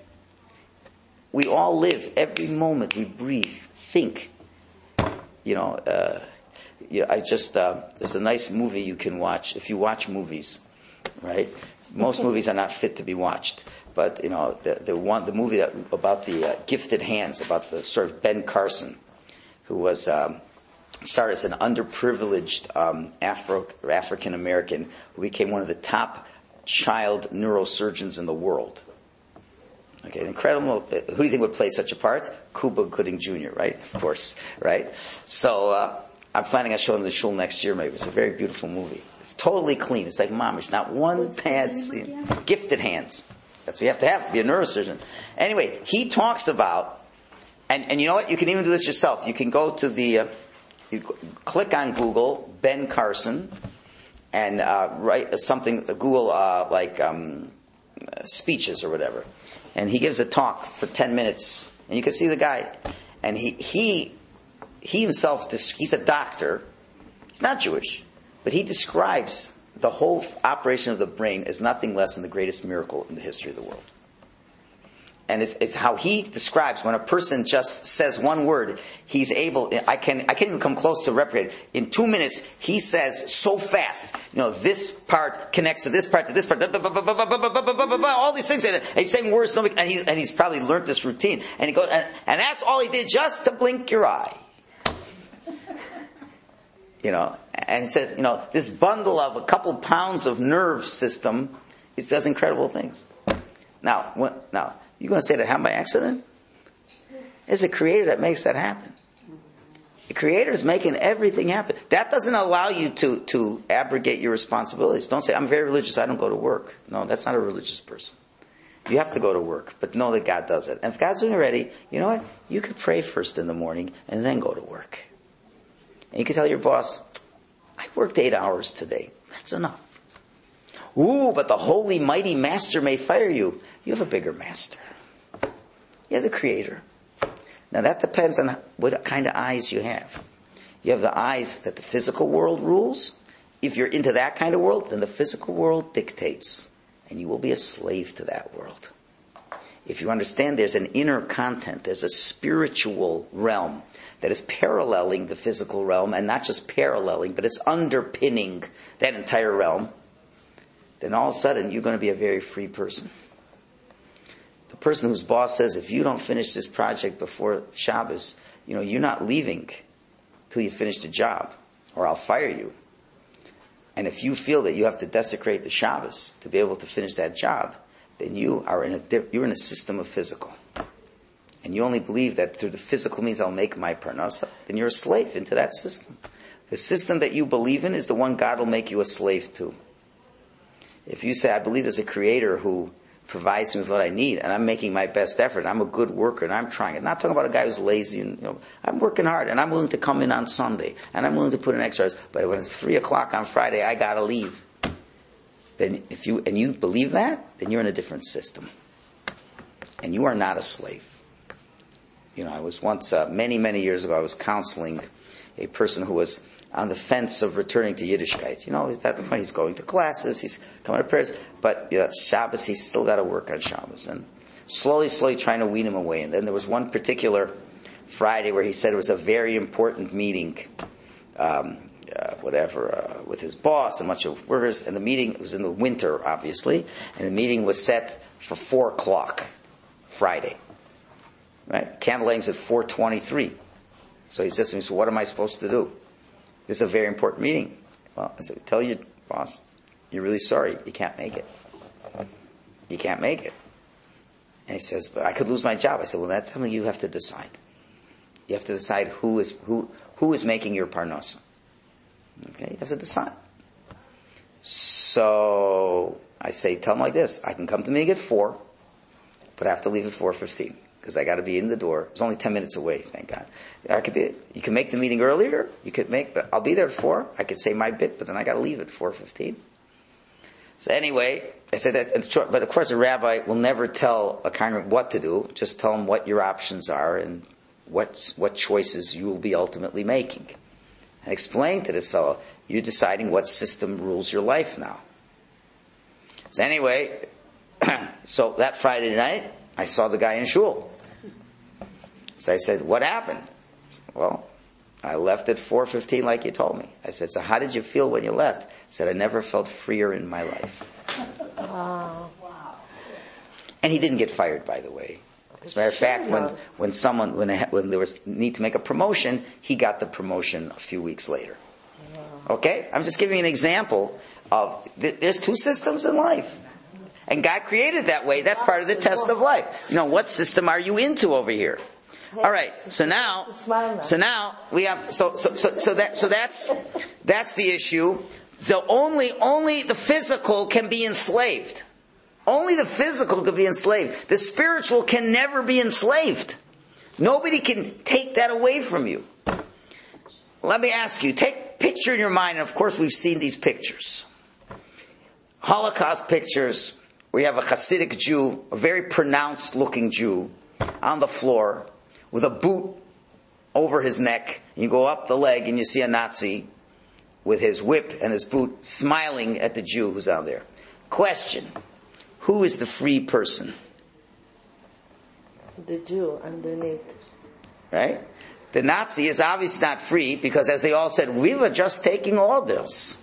We all live every moment. We breathe, think. You know, uh, yeah, I just, uh, there's a nice movie you can watch. If you watch movies, right? Most movies are not fit to be watched. But, you know, the, the one, the movie that, about the uh, gifted hands, about the sort of Ben Carson, who was, um, started as an underprivileged um, Afro African American who became one of the top child neurosurgeons in the world. Okay, incredible. Who do you think would play such a part? Cuba Gooding Junior, right? Of course, right? So uh, I'm planning on showing the shul next year. Maybe it's a very beautiful movie. It's totally clean. It's like mom. It's not one What's bad scene. Gifted hands. That's what you have to have to be a neurosurgeon. Anyway, he talks about, and and you know what? You can even do this yourself. You can go to the. Uh, You click on Google, Ben Carson, and uh, write something, Google uh, like um, speeches or whatever. And he gives a talk for ten minutes. And you can see the guy. And he he he himself, he's a doctor. He's not Jewish. But he describes the whole operation of the brain as nothing less than the greatest miracle in the history of the world. And it's, it's how he describes when a person just says one word, he's able, I can, I can't even come close to replicate. In two minutes, he says so fast, you know, this part connects to this part, to this part, all these things, and he's saying words, and, he, and he's probably learned this routine. And he goes, and, and that's all he did just to blink your eye. You know, and he said, you know, this bundle of a couple pounds of nerve system, it does incredible things. Now, when, now, you're going to say that happened by accident? It's a creator that makes that happen. The creator is making everything happen. That doesn't allow you to, to abrogate your responsibilities. Don't say, I'm very religious, I don't go to work. No, that's not a religious person. You have to go to work, but know that God does it. And if God's doing it already, you know what? You could pray first in the morning and then go to work. And you can tell your boss, I worked eight hours today. That's enough. Ooh, but the holy, mighty master may fire you. You have a bigger master. You're the creator. Now that depends on what kind of eyes you have. You have the eyes that the physical world rules. If you're into that kind of world, then the physical world dictates. And you will be a slave to that world. If you understand there's an inner content, there's a spiritual realm that is paralleling the physical realm, and not just paralleling, but it's underpinning that entire realm, then all of a sudden you're going to be a very free person. The person whose boss says, if you don't finish this project before Shabbos, you know, you're not leaving till you finish the job, or I'll fire you. And if you feel that you have to desecrate the Shabbos to be able to finish that job, then you are in a you're in a system of physical. And you only believe that through the physical means I'll make my parnasa, then you're a slave into that system. The system that you believe in is the one God will make you a slave to. If you say, I believe there's a creator who provides me with what I need, and I'm making my best effort, I'm a good worker, and I'm trying. I'm not talking about a guy who's lazy, and you know, I'm working hard, and I'm willing to come in on Sunday, and I'm willing to put in extra hours, but when it's three o'clock on Friday, I gotta leave. Then if you, and you believe that, then you're in a different system. And you are not a slave. You know, I was once, uh, many, many years ago, I was counseling a person who was on the fence of returning to Yiddishkeit. You know, at the point he's going to classes, he's coming to prayers, but you know, Shabbos, he's still got to work on Shabbos. And slowly, slowly trying to wean him away. And then there was one particular Friday where he said it was a very important meeting, um, uh, whatever, uh, with his boss and a bunch of workers. And the meeting, it was in the winter, obviously, and the meeting was set for four o'clock Friday. Right? Candle lighting's at four twenty-three. So he says to me, so what am I supposed to do? This is a very important meeting. Well, I said, tell your boss, you're really sorry. You can't make it. You can't make it. And he says, but I could lose my job. I said, well, that's something you have to decide. You have to decide who is who who is making your parnasa. Okay, you have to decide. So I say, tell him like this: I can come to me at four, but I have to leave at four fifteen because I got to be in the door. It's only ten minutes away, thank God. I could be. You can make the meeting earlier. You could make, but I'll be there at four. I could say my bit, but then I got to leave at four fifteen. So anyway, I said that, but of course a rabbi will never tell a congregant what to do, just tell them what your options are and what, what choices you will be ultimately making. And explain to this fellow, you're deciding what system rules your life now. So anyway, so that Friday night, I saw the guy in shul. So I said, what happened? Said, well, I left at four fifteen like you told me. I said, so how did you feel when you left? I said, I never felt freer in my life. Wow. And he didn't get fired, by the way. As a matter of fact, when, when someone, when, when there was need to make a promotion, he got the promotion a few weeks later. Okay? I'm just giving you an example of, th- there's two systems in life. And God created that way. That's part of the test of life. You know, what system are you into over here? All right. So now, so now we have. So so so so that so that's that's the issue. The only only the physical can be enslaved. Only the physical can be enslaved. The spiritual can never be enslaved. Nobody can take that away from you. Let me ask you. Take picture in your mind. And of course, we've seen these pictures. Holocaust pictures. We have a Hasidic Jew, a very pronounced looking Jew, on the floor with a boot over his neck. You go up the leg and you see a Nazi with his whip and his boot smiling at the Jew who's out there. Question: who is the free person? The Jew underneath. Right? The Nazi is obviously not free because, as they all said, we were just taking orders.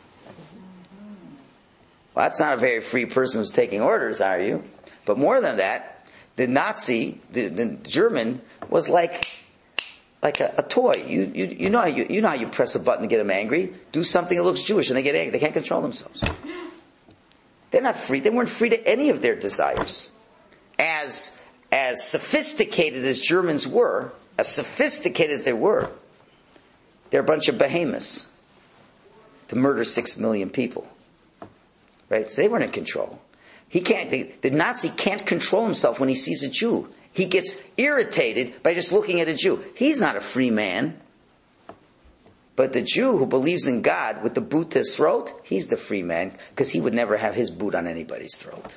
Well, that's not a very free person who's taking orders, are you? But more than that, the Nazi, the, the German, was like like a, a toy. You you you know how you you know how you press a button to get them angry. Do something that looks Jewish, and they get angry. They can't control themselves. They're not free. They weren't free to any of their desires. As as sophisticated as Germans were, as sophisticated as they were, they're a bunch of behemoths to murder six million people. Right? So they weren't in control. He can't, the, the Nazi can't control himself when he sees a Jew. He gets irritated by just looking at a Jew. He's not a free man. But the Jew who believes in God with the boot to his throat, he's the free man because he would never have his boot on anybody's throat.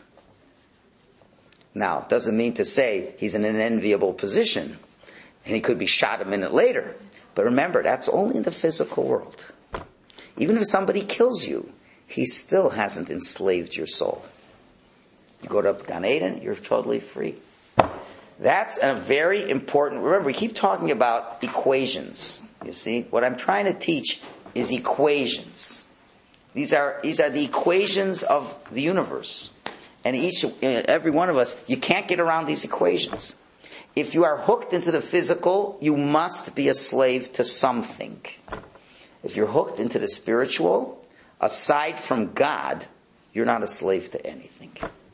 Now, doesn't mean to say he's in an enviable position and he could be shot a minute later. But remember, that's only in the physical world. Even if somebody kills you, he still hasn't enslaved your soul. You go to Gan Eden, you're totally free. That's a very important, remember, we keep talking about equations. You see, what I'm trying to teach is equations. These are, these are the equations of the universe. And each, every one of us, you can't get around these equations. If you are hooked into the physical, you must be a slave to something. If you're hooked into the spiritual, aside from God, you're not a slave to anything.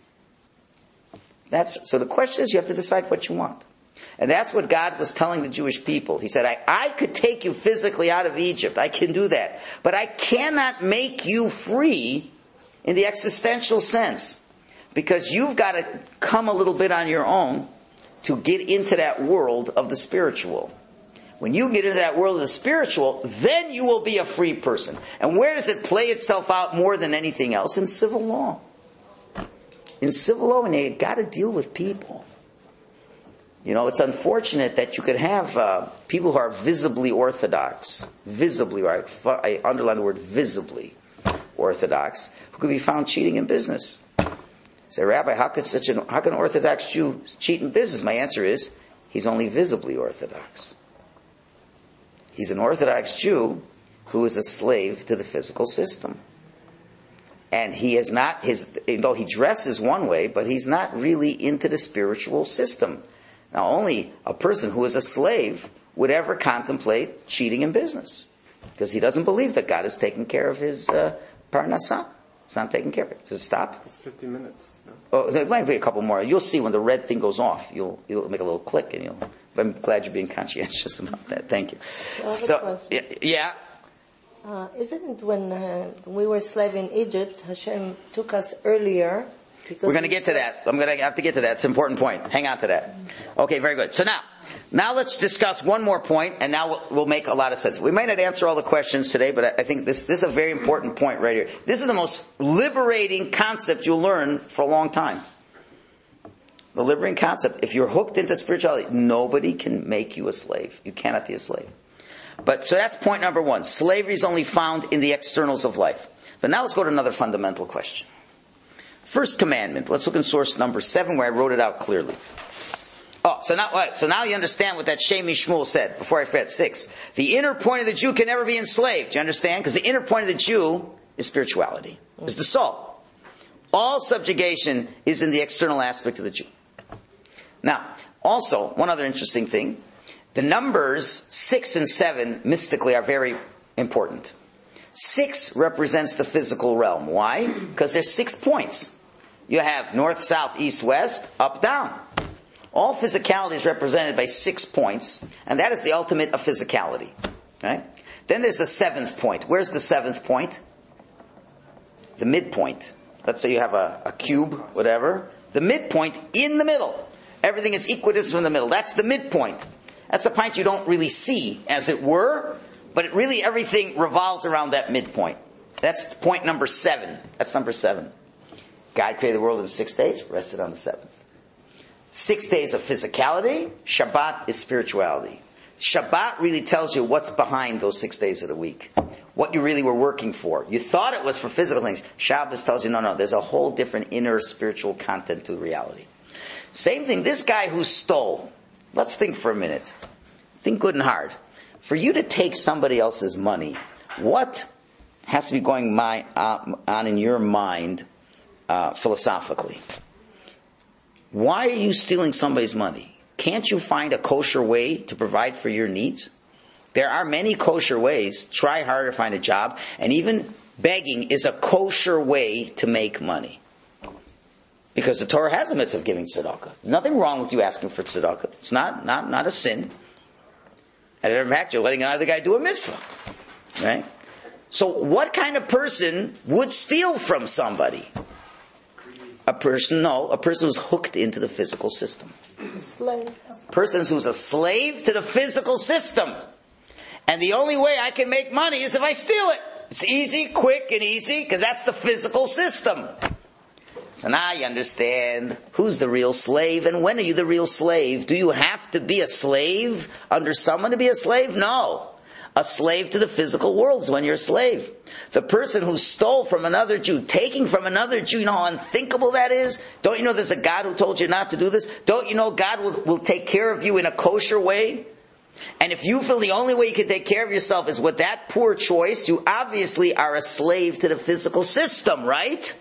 That's, so the question is, you have to decide what you want. And that's what God was telling the Jewish people. He said, I, I could take you physically out of Egypt. I can do that. But I cannot make you free in the existential sense. Because you've got to come a little bit on your own to get into that world of the spiritual. When you get into that world of the spiritual, then you will be a free person. And where does it play itself out more than anything else? In civil law. In civil law, and you got to deal with people. You know, it's unfortunate that you could have uh, people who are visibly orthodox, visibly, right? I underline the word visibly orthodox, who could be found cheating in business. Say, Rabbi, how could such an how can an Orthodox Jew cheat in business? My answer is, He's only visibly Orthodox. He's an Orthodox Jew who is a slave to the physical system. And he is not, his, though he dresses one way, but he's not really into the spiritual system. Now, only a person who is a slave would ever contemplate cheating in business. Because he doesn't believe that God is taking care of his uh, parnassah. It's not taking care of it. Does it stop? It's fifty minutes. No? Oh, there might be a couple more. You'll see when the red thing goes off. You'll you'll make a little click, and you'll. I'm glad you're being conscientious about that. Thank you. I have a So, question. yeah. Uh, isn't it when uh, we were slave in Egypt, Hashem took us earlier? Because We're going to we get to said- that. I'm going to have to get to that. It's an important point. Hang on to that. Okay, very good. So now, now let's discuss one more point, and now we'll, we'll make a lot of sense. We might not answer all the questions today, but I, I think this, this is a very important point right here. This is the most liberating concept you'll learn for a long time. The liberating concept. If you're hooked into spirituality, nobody can make you a slave. You cannot be a slave. But so that's point number one. Slavery is only found in the externals of life. But now let's go to another fundamental question. First commandment. Let's look in source number seven where I wrote it out clearly. Oh, so now, right, so now you understand what that Shemi Shmuel said before I forget six. The inner point of the Jew can never be enslaved. Do you understand? Because the inner point of the Jew is spirituality. Is the soul. All subjugation is in the external aspect of the Jew. Now, also, one other interesting thing. The numbers six and seven mystically are very important. Six represents the physical realm. Why? Because there's six points. You have north, south, east, west, up, down. All physicality is represented by six points, and that is the ultimate of physicality. Right? Then there's the seventh point. Where's the seventh point? The midpoint. Let's say you have a, a cube, whatever. The midpoint in the middle. Everything is equidistant from the middle. That's the midpoint. That's the point you don't really see, as it were, but it really everything revolves around that midpoint. That's point number seven. That's number seven. God created the world in six days, rested on the seventh. Six days of physicality, Shabbat is spirituality. Shabbat really tells you what's behind those six days of the week. What you really were working for. You thought it was for physical things. Shabbos tells you, no, no, there's a whole different inner spiritual content to reality. Same thing, this guy who stole. Let's think for a minute. Think good and hard. For you to take somebody else's money, what has to be going my, uh, on in your mind uh, philosophically? Why are you stealing somebody's money? Can't you find a kosher way to provide for your needs? There are many kosher ways. Try harder to find a job. And even begging is a kosher way to make money. Because the Torah has a mitzvah of giving tzedakah. Nothing wrong with you asking for tzedakah. It's not, not, not a sin. And in fact, you're letting another guy do a mitzvah. Right? So what kind of person would steal from somebody? A person, no, a person who's hooked into the physical system. Slave. Person who's a slave to the physical system. And the only way I can make money is if I steal it. It's easy, quick, and easy, because that's the physical system. So now you understand who's the real slave and when are you the real slave? Do you have to be a slave under someone to be a slave? No. A slave to the physical world is when you're a slave. The person who stole from another Jew, taking from another Jew, you know how unthinkable that is? Don't you know there's a God who told you not to do this? Don't you know God will, will take care of you in a kosher way? And if you feel the only way you can take care of yourself is with that poor choice, you obviously are a slave to the physical system, right?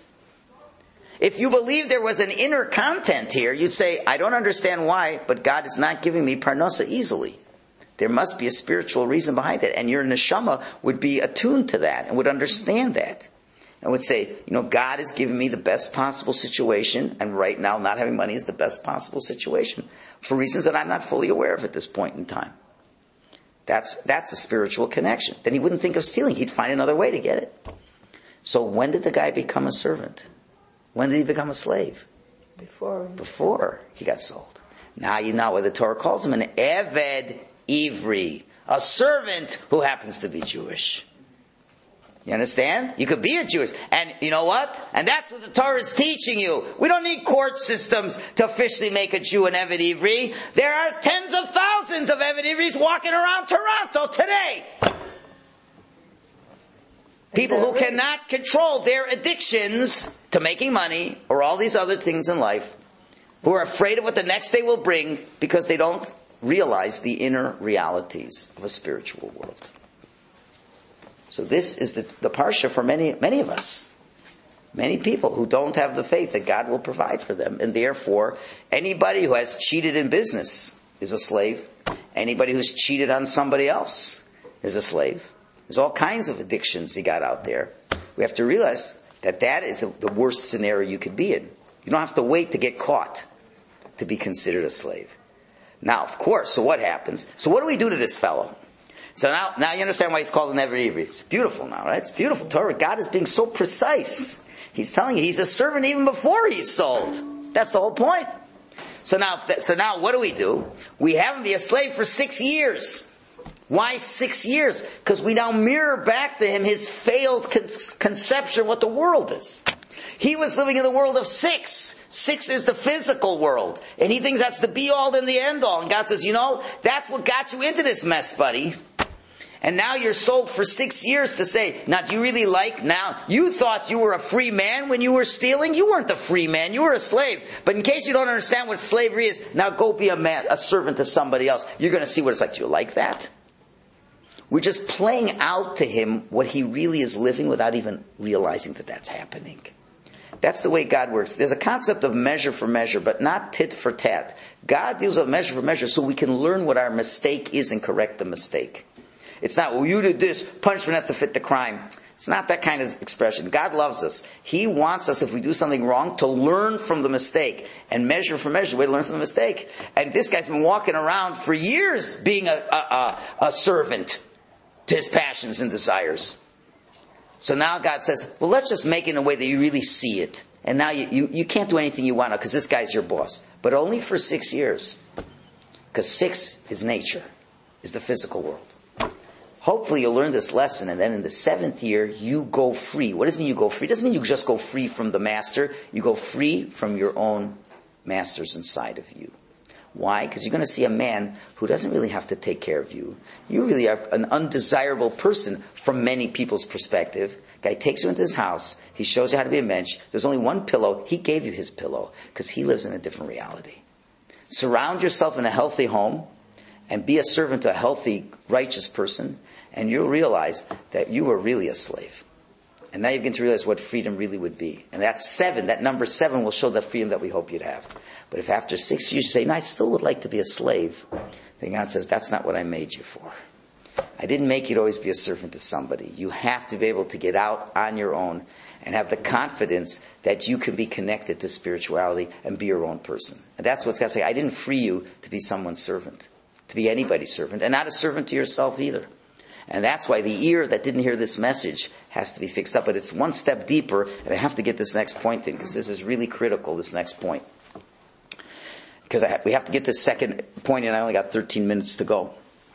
If you believe there was an inner content here, you'd say, I don't understand why, but God is not giving me parnasa easily. There must be a spiritual reason behind it. And your neshama would be attuned to that and would understand that. And would say, you know, God is giving me the best possible situation, and right now not having money is the best possible situation for reasons that I'm not fully aware of at this point in time. That's, that's a spiritual connection. Then he wouldn't think of stealing. He'd find another way to get it. So when did the guy become a servant? When did he become a slave? Before. Before he got sold. Now you know why the Torah calls him an Eved Ivri, a servant who happens to be Jewish. You understand? You could be a Jewish. And you know what? And that's what the Torah is teaching you. We don't need court systems to officially make a Jew an Eved Ivri. There are tens of thousands of Eved Ivris walking around Toronto today. People who cannot control their addictions to making money or all these other things in life who are afraid of what the next day will bring because they don't realize the inner realities of a spiritual world. So this is the, the parsha for many, many of us. Many people who don't have the faith that God will provide for them. And therefore, anybody who has cheated in business is a slave. Anybody who's cheated on somebody else is a slave. There's all kinds of addictions you got out there. We have to realize that that is the worst scenario you could be in. You don't have to wait to get caught to be considered a slave. Now, of course, so what happens? So what do we do to this fellow? So now, now you understand why he's called an Eved Ivri. It's beautiful now, right? It's beautiful. Torah, God is being so precise. He's telling you he's a servant even before he's sold. That's the whole point. So now, so now what do we do? We have him be a slave for six years. Why six years? Because we now mirror back to him his failed con- conception of what the world is. He was living in the world of six. Six is the physical world. And he thinks that's the be-all and the end-all. And God says, you know, that's what got you into this mess, buddy. And now you're sold for six years to say, now do you really like, now, you thought you were a free man when you were stealing? You weren't a free man, you were a slave. But in case you don't understand what slavery is, now go be a man, a servant to somebody else. You're going to see what it's like. Do you like that? We're just playing out to him what he really is living without even realizing that that's happening. That's the way God works. There's a concept of measure for measure, but not tit for tat. God deals with measure for measure so we can learn what our mistake is and correct the mistake. It's not, well, you did this, punishment has to fit the crime. It's not that kind of expression. God loves us. He wants us, if we do something wrong, to learn from the mistake. And measure for measure, the way to learn from the mistake. And this guy's been walking around for years being a, a, a, a servant to his passions and desires. So now God says, well, let's just make it in a way that you really see it. And now you, you, you can't do anything you want because this guy's your boss. But only for six years. Because six is nature, is the physical world. Hopefully you'll learn this lesson, and then in the seventh year, you go free. What does it mean you go free? It doesn't mean you just go free from the master. You go free from your own masters inside of you. Why? Because you're going to see a man who doesn't really have to take care of you. You really are an undesirable person from many people's perspective. Guy takes you into his house. He shows you how to be a mensch. There's only one pillow. He gave you his pillow because he lives in a different reality. Surround yourself in a healthy home and be a servant to a healthy, righteous person, and you'll realize that you were really a slave. And now you begin to realize what freedom really would be. And that seven, that number seven will show the freedom that we hope you'd have. But if after six years you say, no, I still would like to be a slave, then God says, that's not what I made you for. I didn't make you to always be a servant to somebody. You have to be able to get out on your own and have the confidence that you can be connected to spirituality and be your own person. And that's what God's saying. I didn't free you to be someone's servant, to be anybody's servant, and not a servant to yourself either. And that's why the ear that didn't hear this message has to be fixed up. But it's one step deeper, and I have to get this next point in, because this is really critical, this next point. Because I have, we have to get this second point in. I only got thirteen minutes to go.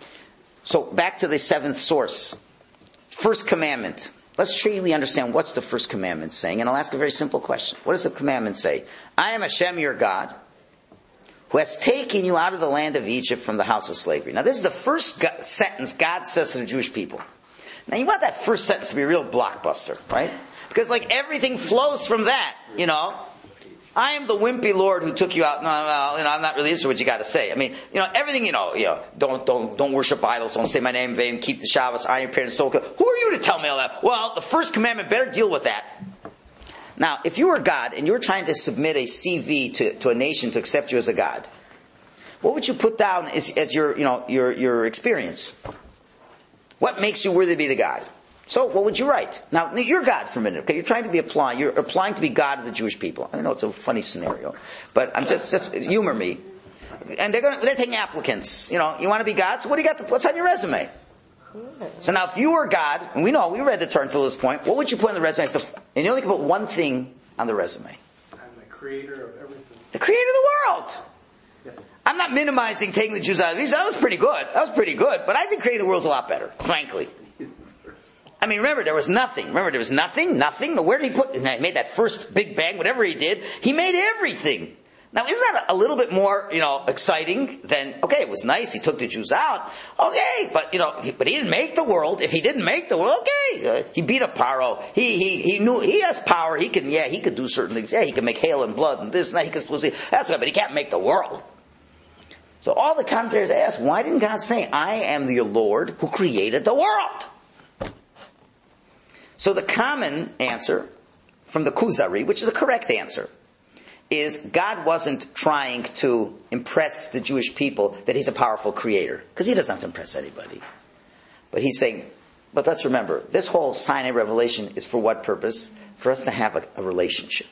So back to the seventh source. First commandment. Let's truly understand what's the first commandment saying. And I'll ask a very simple question. What does the commandment say? I am Hashem your God, who has taken you out of the land of Egypt from the house of slavery. Now this is the first go- sentence God says to the Jewish people. Now you want that first sentence to be a real blockbuster, right? Because like everything flows from that, you know. I am the wimpy Lord who took you out. No, no, you know, I'm not really interested in what you got to say. I mean, you know, everything, you know, you know, don't, don't, don't worship idols, don't say my name in vain, keep the Shabbos, honor your parents, don't. Who are you to tell me all that? Well, the first commandment better deal with that. Now, if you were God and you were trying to submit a C V to, to a nation to accept you as a God, what would you put down as, as your, you know, your, your experience? What makes you worthy to be the God? So, what would you write? Now, you're God for a minute, okay? You're trying to be applying, you're applying to be God of the Jewish people. I know it's a funny scenario, but I'm just, just humor me. And they're going they're taking applicants. You know, you want to be God? So what do you got to, what's on your resume? So now, if you were God, and we know, we read the Torah until this point, what would you put on the resume? And you only can put one thing on the resume. I'm the creator of everything. The creator of the world! I'm not minimizing taking the Jews out of Egypt. That was pretty good. That was pretty good. But I think creating the world's a lot better, frankly. I mean, remember, there was nothing. Remember, there was nothing, nothing. Where did he put, he made that first big bang, whatever he did. He made everything. Now, isn't that a little bit more, you know, exciting than, okay, it was nice, he took the Jews out, okay, but, you know, he, but he didn't make the world. If he didn't make the world, okay, uh, he beat up Paro. He, he, he knew, he has power, he can, yeah, he could do certain things. Yeah, he can make hail and blood and this and that, he can, that's good, but he can't make the world. So all the commentators ask, why didn't God say, I am your Lord who created the world? So the common answer from the Kuzari, which is the correct answer, is God wasn't trying to impress the Jewish people that he's a powerful creator, because he doesn't have to impress anybody. But he's saying, but let's remember, this whole Sinai revelation is for what purpose? For us to have a, a relationship.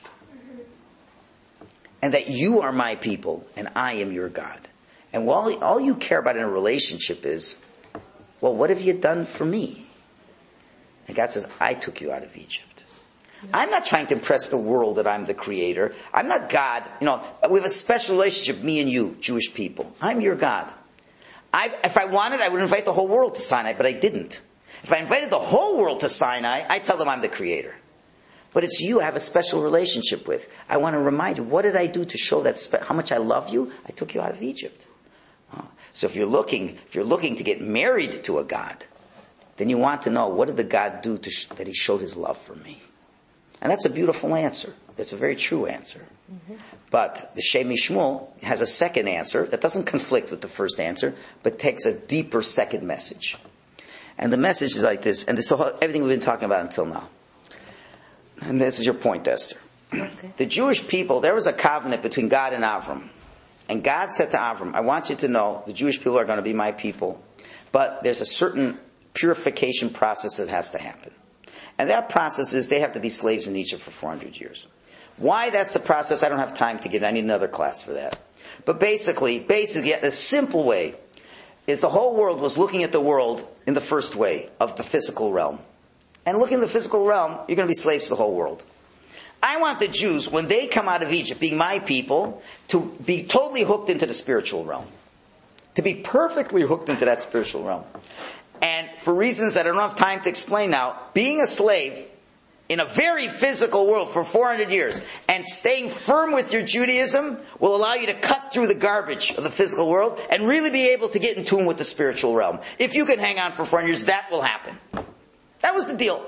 And that you are my people, and I am your God. And all, all you care about in a relationship is, well, what have you done for me? And God says, I took you out of Egypt. I'm not trying to impress the world that I'm the creator. I'm not God. You know, we have a special relationship, me and you, Jewish people. I'm your God. I, if I wanted, I would invite the whole world to Sinai, but I didn't. If I invited the whole world to Sinai, I tell them I'm the creator. But it's you I have a special relationship with. I want to remind you, what did I do to show that spe- how much I love you? I took you out of Egypt. Oh. So if you're looking, if you're looking to get married to a God, then you want to know, what did the God do to sh- that he showed his love for me? And that's a beautiful answer. It's a very true answer. Mm-hmm. But the Shemi Shmuel has a second answer that doesn't conflict with the first answer, but takes a deeper second message. And the message is like this, and this is everything we've been talking about until now. And this is your point, Esther. Okay. The Jewish people, there was a covenant between God and Avram. And God said to Avram, I want you to know the Jewish people are going to be my people, but there's a certain purification process that has to happen. And that process is they have to be slaves in Egypt for four hundred years. Why that's the process, I don't have time to get. I need another class for that. But basically, basically, the simple way is the whole world was looking at the world in the first way of the physical realm. And looking at the physical realm, you're going to be slaves to the whole world. I want the Jews, when they come out of Egypt, being my people, to be totally hooked into the spiritual realm. To be perfectly hooked into that spiritual realm. And for reasons that I don't have time to explain now, being a slave in a very physical world for four hundred years and staying firm with your Judaism will allow you to cut through the garbage of the physical world and really be able to get in tune with the spiritual realm. If you can hang on for four hundred years, that will happen. That was the deal.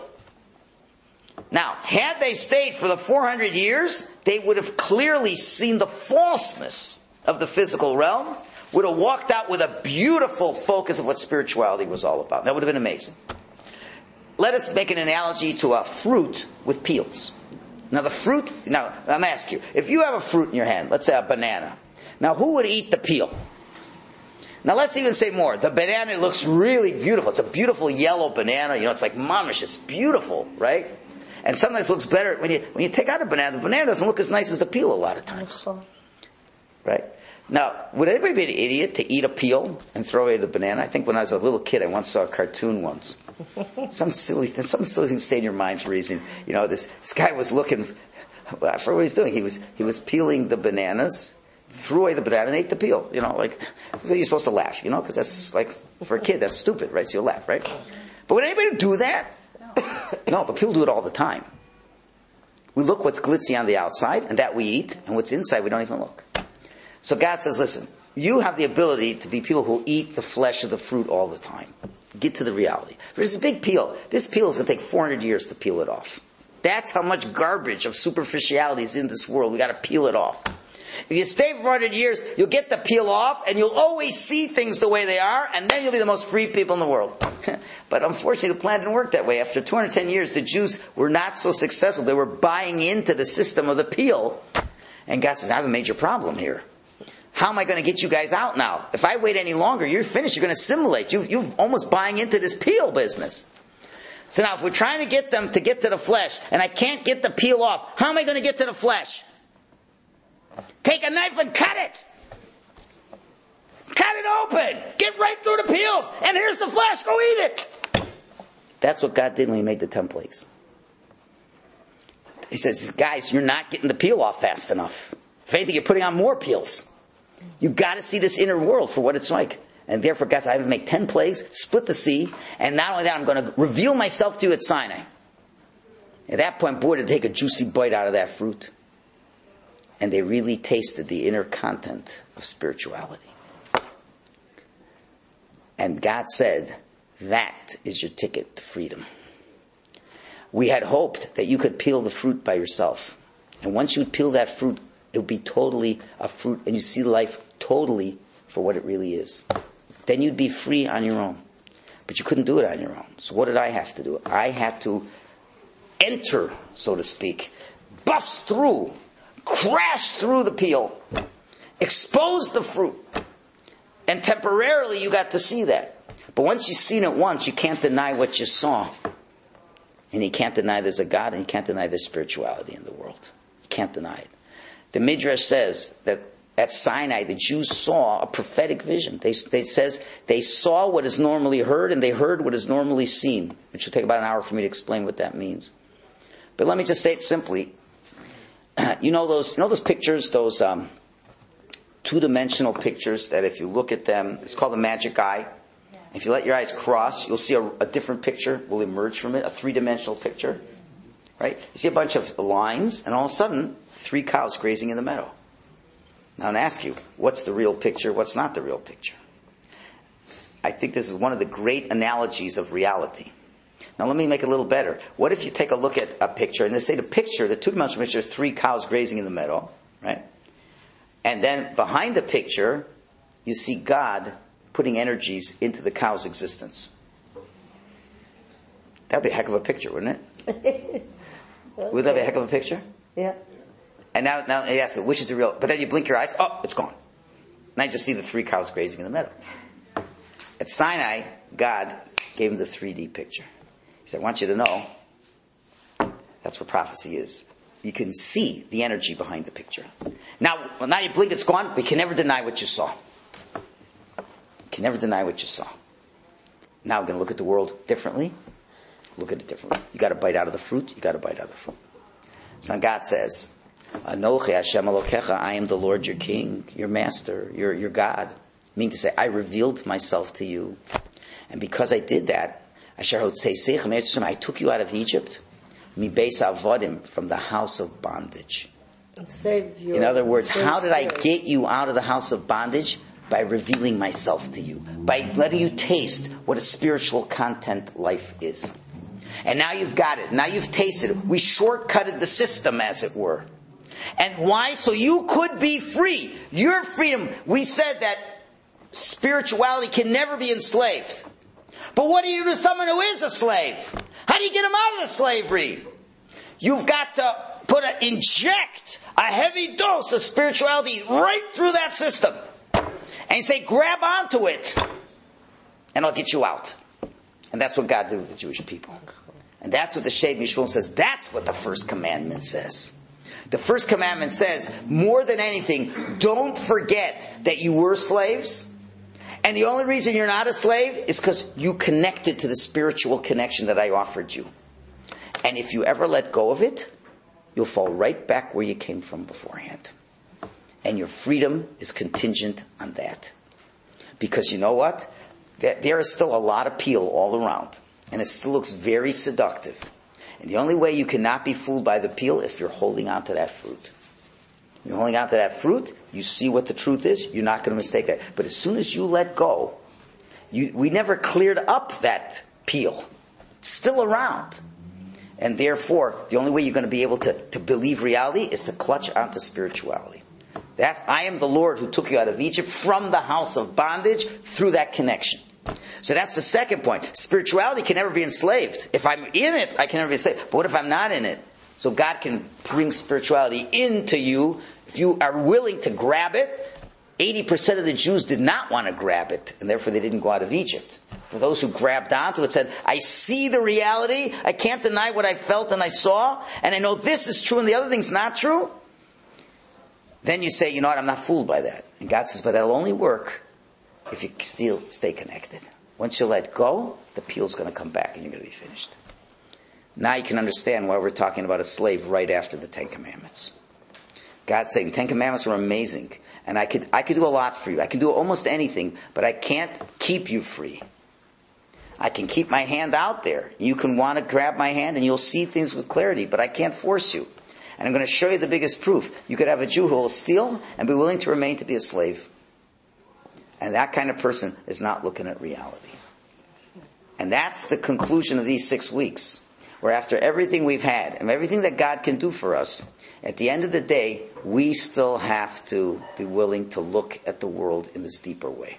Now, had they stayed for the four hundred years, they would have clearly seen the falseness of the physical realm, would have walked out with a beautiful focus of what spirituality was all about. That would have been amazing. Let us make an analogy to a fruit with peels. Now the fruit, now I'm going to ask you, if you have a fruit in your hand, let's say a banana, now who would eat the peel? Now let's even say more. The banana looks really beautiful. It's a beautiful yellow banana. You know, it's like mamish. It's beautiful, right? And sometimes it looks better when you when you take out a banana. The banana doesn't look as nice as the peel a lot of times, right? Now, would anybody be an idiot to eat a peel and throw away the banana? I think when I was a little kid, I once saw a cartoon once. Some silly, some silly thing stay in your mind for a reason. You know, this this guy was looking for what he's doing. He was he was peeling the bananas, threw away the banana, and ate the peel. You know, like so you're supposed to laugh. You know, because that's like for a kid, that's stupid, right? So you laugh, right? But would anybody do that? No, but people do it all the time. We look what's glitzy on the outside, and that we eat, and what's inside we don't even look. So God says, listen, you have the ability to be people who eat the flesh of the fruit all the time. Get to the reality. There's a big peel. This peel is going to take four hundred years to peel it off. That's how much garbage of superficiality is in this world. We've got to peel it off. If you stay for four hundred years, you'll get the peel off, and you'll always see things the way they are, and then you'll be the most free people in the world. But unfortunately, the plan didn't work that way. After two hundred ten years, the Jews were not so successful. They were buying into the system of the peel. And God says, I have a major problem here. How am I going to get you guys out now? If I wait any longer, you're finished. You're going to assimilate. You, you're almost buying into this peel business. So now, if we're trying to get them to get to the flesh, and I can't get the peel off, how am I going to get to the flesh? Take a knife and cut it. Cut it open. Get right through the peels. And here's the flesh. Go eat it. That's what God did when He made the ten plagues. He says, guys, you're not getting the peel off fast enough. If anything, you're putting on more peels. You've got to see this inner world for what it's like. And therefore, God said, I have to make ten plagues, split the sea, and not only that, I'm going to reveal myself to you at Sinai. At that point, boy, to take a juicy bite out of that fruit. and they really tasted the inner content of spirituality. And God said, that is your ticket to freedom. We had hoped that you could peel the fruit by yourself. And once you peel that fruit, it would be totally a fruit, and you see life totally for what it really is. Then you'd be free on your own. But you couldn't do it on your own. So what did I have to do? I had to enter, so to speak, bust through, crash through the peel, expose the fruit. And temporarily you got to see that. But once you've seen it once, you can't deny what you saw. And you can't deny there's a God, and you can't deny there's spirituality in the world. You can't deny it. The Midrash says that at Sinai, the Jews saw a prophetic vision. They, they says they saw what is normally heard, and they heard what is normally seen. Which will take about an hour for me to explain what that means. But let me just say it simply. You know those, you know those pictures, those um, two-dimensional pictures that if you look at them, it's called the magic eye. If you let your eyes cross, you'll see a, a different picture will emerge from it, a three-dimensional picture. Right? You see a bunch of lines, and all of a sudden, three cows grazing in the meadow. Now, I'm going to ask you, what's the real picture? What's not the real picture? I think this is one of the great analogies of reality. Now, let me make it a little better. What if you take a look at a picture, and they say the picture, the two-dimensional picture is three cows grazing in the meadow, right? And then behind the picture, you see God putting energies into the cow's existence. That would be a heck of a picture, wouldn't it? Okay. Would that be a heck of a picture? Yeah. And now, now you ask, which is the real? But then you blink your eyes, oh, it's gone. Now you just see the three cows grazing in the meadow. At Sinai, God gave him the three D picture. He said, I want you to know, that's what prophecy is. You can see the energy behind the picture. Now, well, now you blink, it's gone. We can never deny what you saw. You can never deny what you saw. Now we're going to look at the world differently. Look at it differently. You got to bite out of the fruit. You got to bite out of the fruit. So God says, Anochi Hashem Elokecha, I am the Lord your King, your Master, your your God. Meaning to say, I revealed myself to you. And because I did that, I took you out of Egypt, Mibeis Avodim, from the house of bondage. And saved you. In other words, how did I get you out of the house of bondage? By revealing myself to you. By letting you taste what a spiritual content life is. And now you've got it. Now you've tasted it. We shortcutted the system, as it were. And why? So you could be free. Your freedom. We said that spirituality can never be enslaved. But what do you do to someone who is a slave? How do you get him out of the slavery? You've got to put a, inject a heavy dose of spirituality right through that system. And you say, grab onto it, and I'll get you out. And that's what God did with the Jewish people. And that's what the Shev Yishvon says. That's what the first commandment says. The first commandment says, more than anything, don't forget that you were slaves. And the only reason you're not a slave is because you connected to the spiritual connection that I offered you. And if you ever let go of it, you'll fall right back where you came from beforehand. And your freedom is contingent on that. Because you know what? There is still a lot of peel all around. And it still looks very seductive. And the only way you cannot be fooled by the peel is if you're holding on to that fruit. You're holding on to that fruit, you see what the truth is, you're not going to mistake that. But as soon as you let go, you, we never cleared up that peel. It's still around. And therefore, the only way you're going to be able to, to believe reality is to clutch onto spirituality. That I am the Lord who took you out of Egypt from the house of bondage through that connection. So that's the second point. Spirituality can never be enslaved. If I'm in it, I can never be enslaved. But what if I'm not in it? So God can bring spirituality into you if you are willing to grab it. eighty percent of the Jews did not want to grab it, and therefore they didn't go out of Egypt. For those who grabbed onto it, said, I see the reality, I can't deny what I felt and I saw, and I know this is true and the other thing's not true. Then you say, you know what, I'm not fooled by that. And God says, but that'll only work if you still stay connected. Once you let go, the peel's going to come back and you're going to be finished. Now you can understand why we're talking about a slave right after the Ten Commandments. God's saying, Ten Commandments are amazing. And I could, I could do a lot for you. I can do almost anything, but I can't keep you free. I can keep my hand out there. You can want to grab my hand and you'll see things with clarity, but I can't force you. And I'm going to show you the biggest proof. You could have a Jew who will steal and be willing to remain to be a slave. And that kind of person is not looking at reality. And that's the conclusion of these six weeks. Where after everything we've had and everything that God can do for us, at the end of the day, we still have to be willing to look at the world in this deeper way.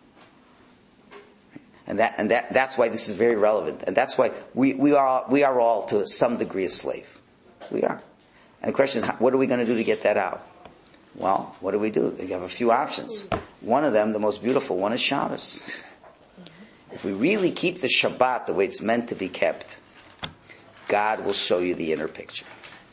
And that, and that, that's why this is very relevant. And that's why we, we are, we are all to some degree a slave. We are. And the question is, what are we going to do to get that out? Well, what do we do? We have a few options. One of them, the most beautiful one, is Shabbos. If we really keep the Shabbat the way it's meant to be kept, God will show you the inner picture.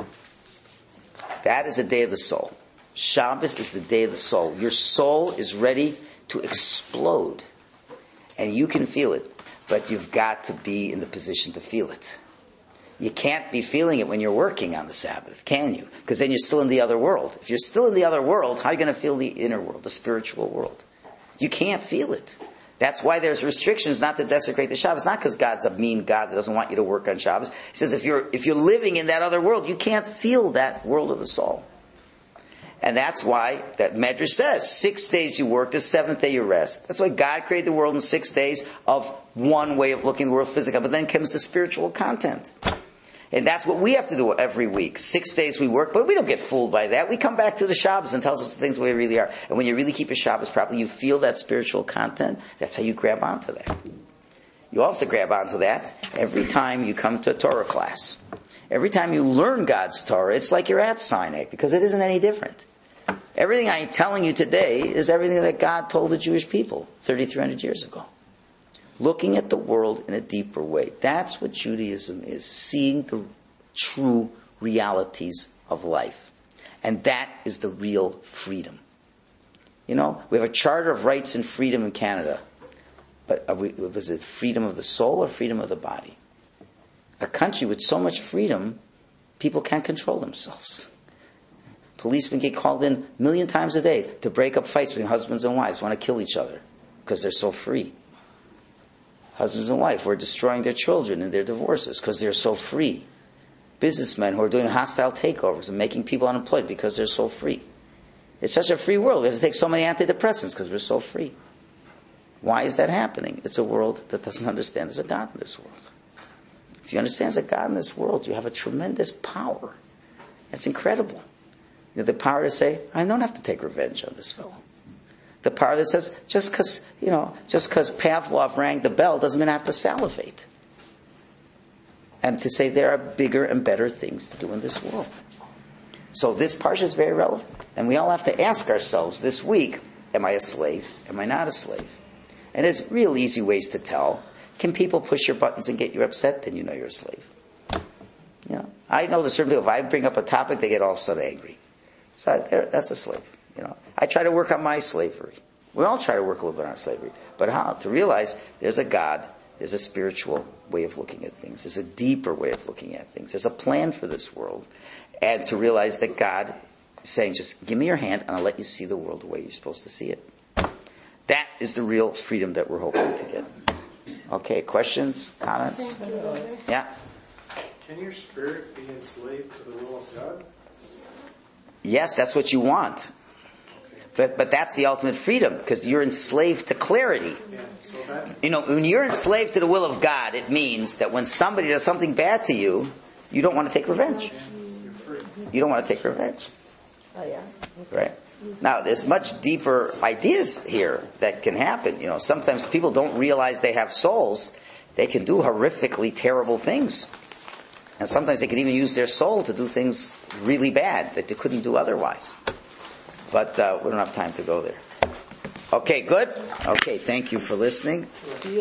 That is the day of the soul. Shabbos is the day of the soul. Your soul is ready to explode. And you can feel it. But you've got to be in the position to feel it. You can't be feeling it when you're working on the Sabbath, can you? Because then you're still in the other world. If you're still in the other world, how are you going to feel the inner world, the spiritual world? You can't feel it. That's why there's restrictions not to desecrate the Shabbos. Not because God's a mean God that doesn't want you to work on Shabbos. He says if you're, if you're living in that other world, you can't feel that world of the soul. And that's why that Medrash says, six days you work, the seventh day you rest. That's why God created the world in six days of one way of looking at the world physical, but then comes the spiritual content. And that's what we have to do every week. Six days we work, but we don't get fooled by that. We come back to the Shabbos and tells us the things the way they really are. And when you really keep your Shabbos properly, you feel that spiritual content. That's how you grab onto that. You also grab onto that every time you come to a Torah class. Every time you learn God's Torah, it's like you're at Sinai, because it isn't any different. Everything I'm telling you today is everything that God told the Jewish people thirty-three hundred years ago. Looking at the world in a deeper way. That's what Judaism is. Seeing the true realities of life. And that is the real freedom. You know, we have a Charter of Rights and Freedom in Canada. But are we, was it freedom of the soul or freedom of the body? A country with so much freedom, people can't control themselves. Policemen get called in a million times a day to break up fights between husbands and wives, want to kill each other because they're so free. Husbands and wives who are destroying their children in their divorces because they're so free. Businessmen who are doing hostile takeovers and making people unemployed because they're so free. It's such a free world. We have to take so many antidepressants because we're so free. Why is that happening? It's a world that doesn't understand there's a God in this world. If you understand there's a God in this world, you have a tremendous power. It's incredible. You have the power to say, I don't have to take revenge on this fellow. The power that says, just because, you know, just because Pavlov rang the bell doesn't mean I have to salivate. And to say there are bigger and better things to do in this world. So this parsha is very relevant. And we all have to ask ourselves this week, am I a slave? Am I not a slave? And there's real easy ways to tell. Can people push your buttons and get you upset? Then you know you're a slave. You know, I know there's certain people, if I bring up a topic, they get all of a sudden angry. So that's a slave. You know, I try to work on my slavery. We all try to work a little bit on our slavery. But how? To realize there's a God, there's a spiritual way of looking at things. There's a deeper way of looking at things. There's a plan for this world. And to realize that God is saying, just give me your hand and I'll let you see the world the way you're supposed to see it. That is the real freedom that we're hoping to get. Okay, questions, comments? Yeah? Can your spirit be enslaved to the will of God? Yes, that's what you want. But but that's the ultimate freedom, because you're enslaved to clarity. Yeah, so that, You know, when you're enslaved to the will of God, it means that when somebody does something bad to you, you don't want to take revenge. you're free. You don't want to take revenge. Oh, yeah. Right? Now, there's much deeper ideas here that can happen. You know, sometimes people don't realize they have souls. They can do horrifically terrible things. And sometimes they can even use their soul to do things really bad that they couldn't do otherwise. But uh, we don't have time to go there. Okay, good? Okay, thank you for listening.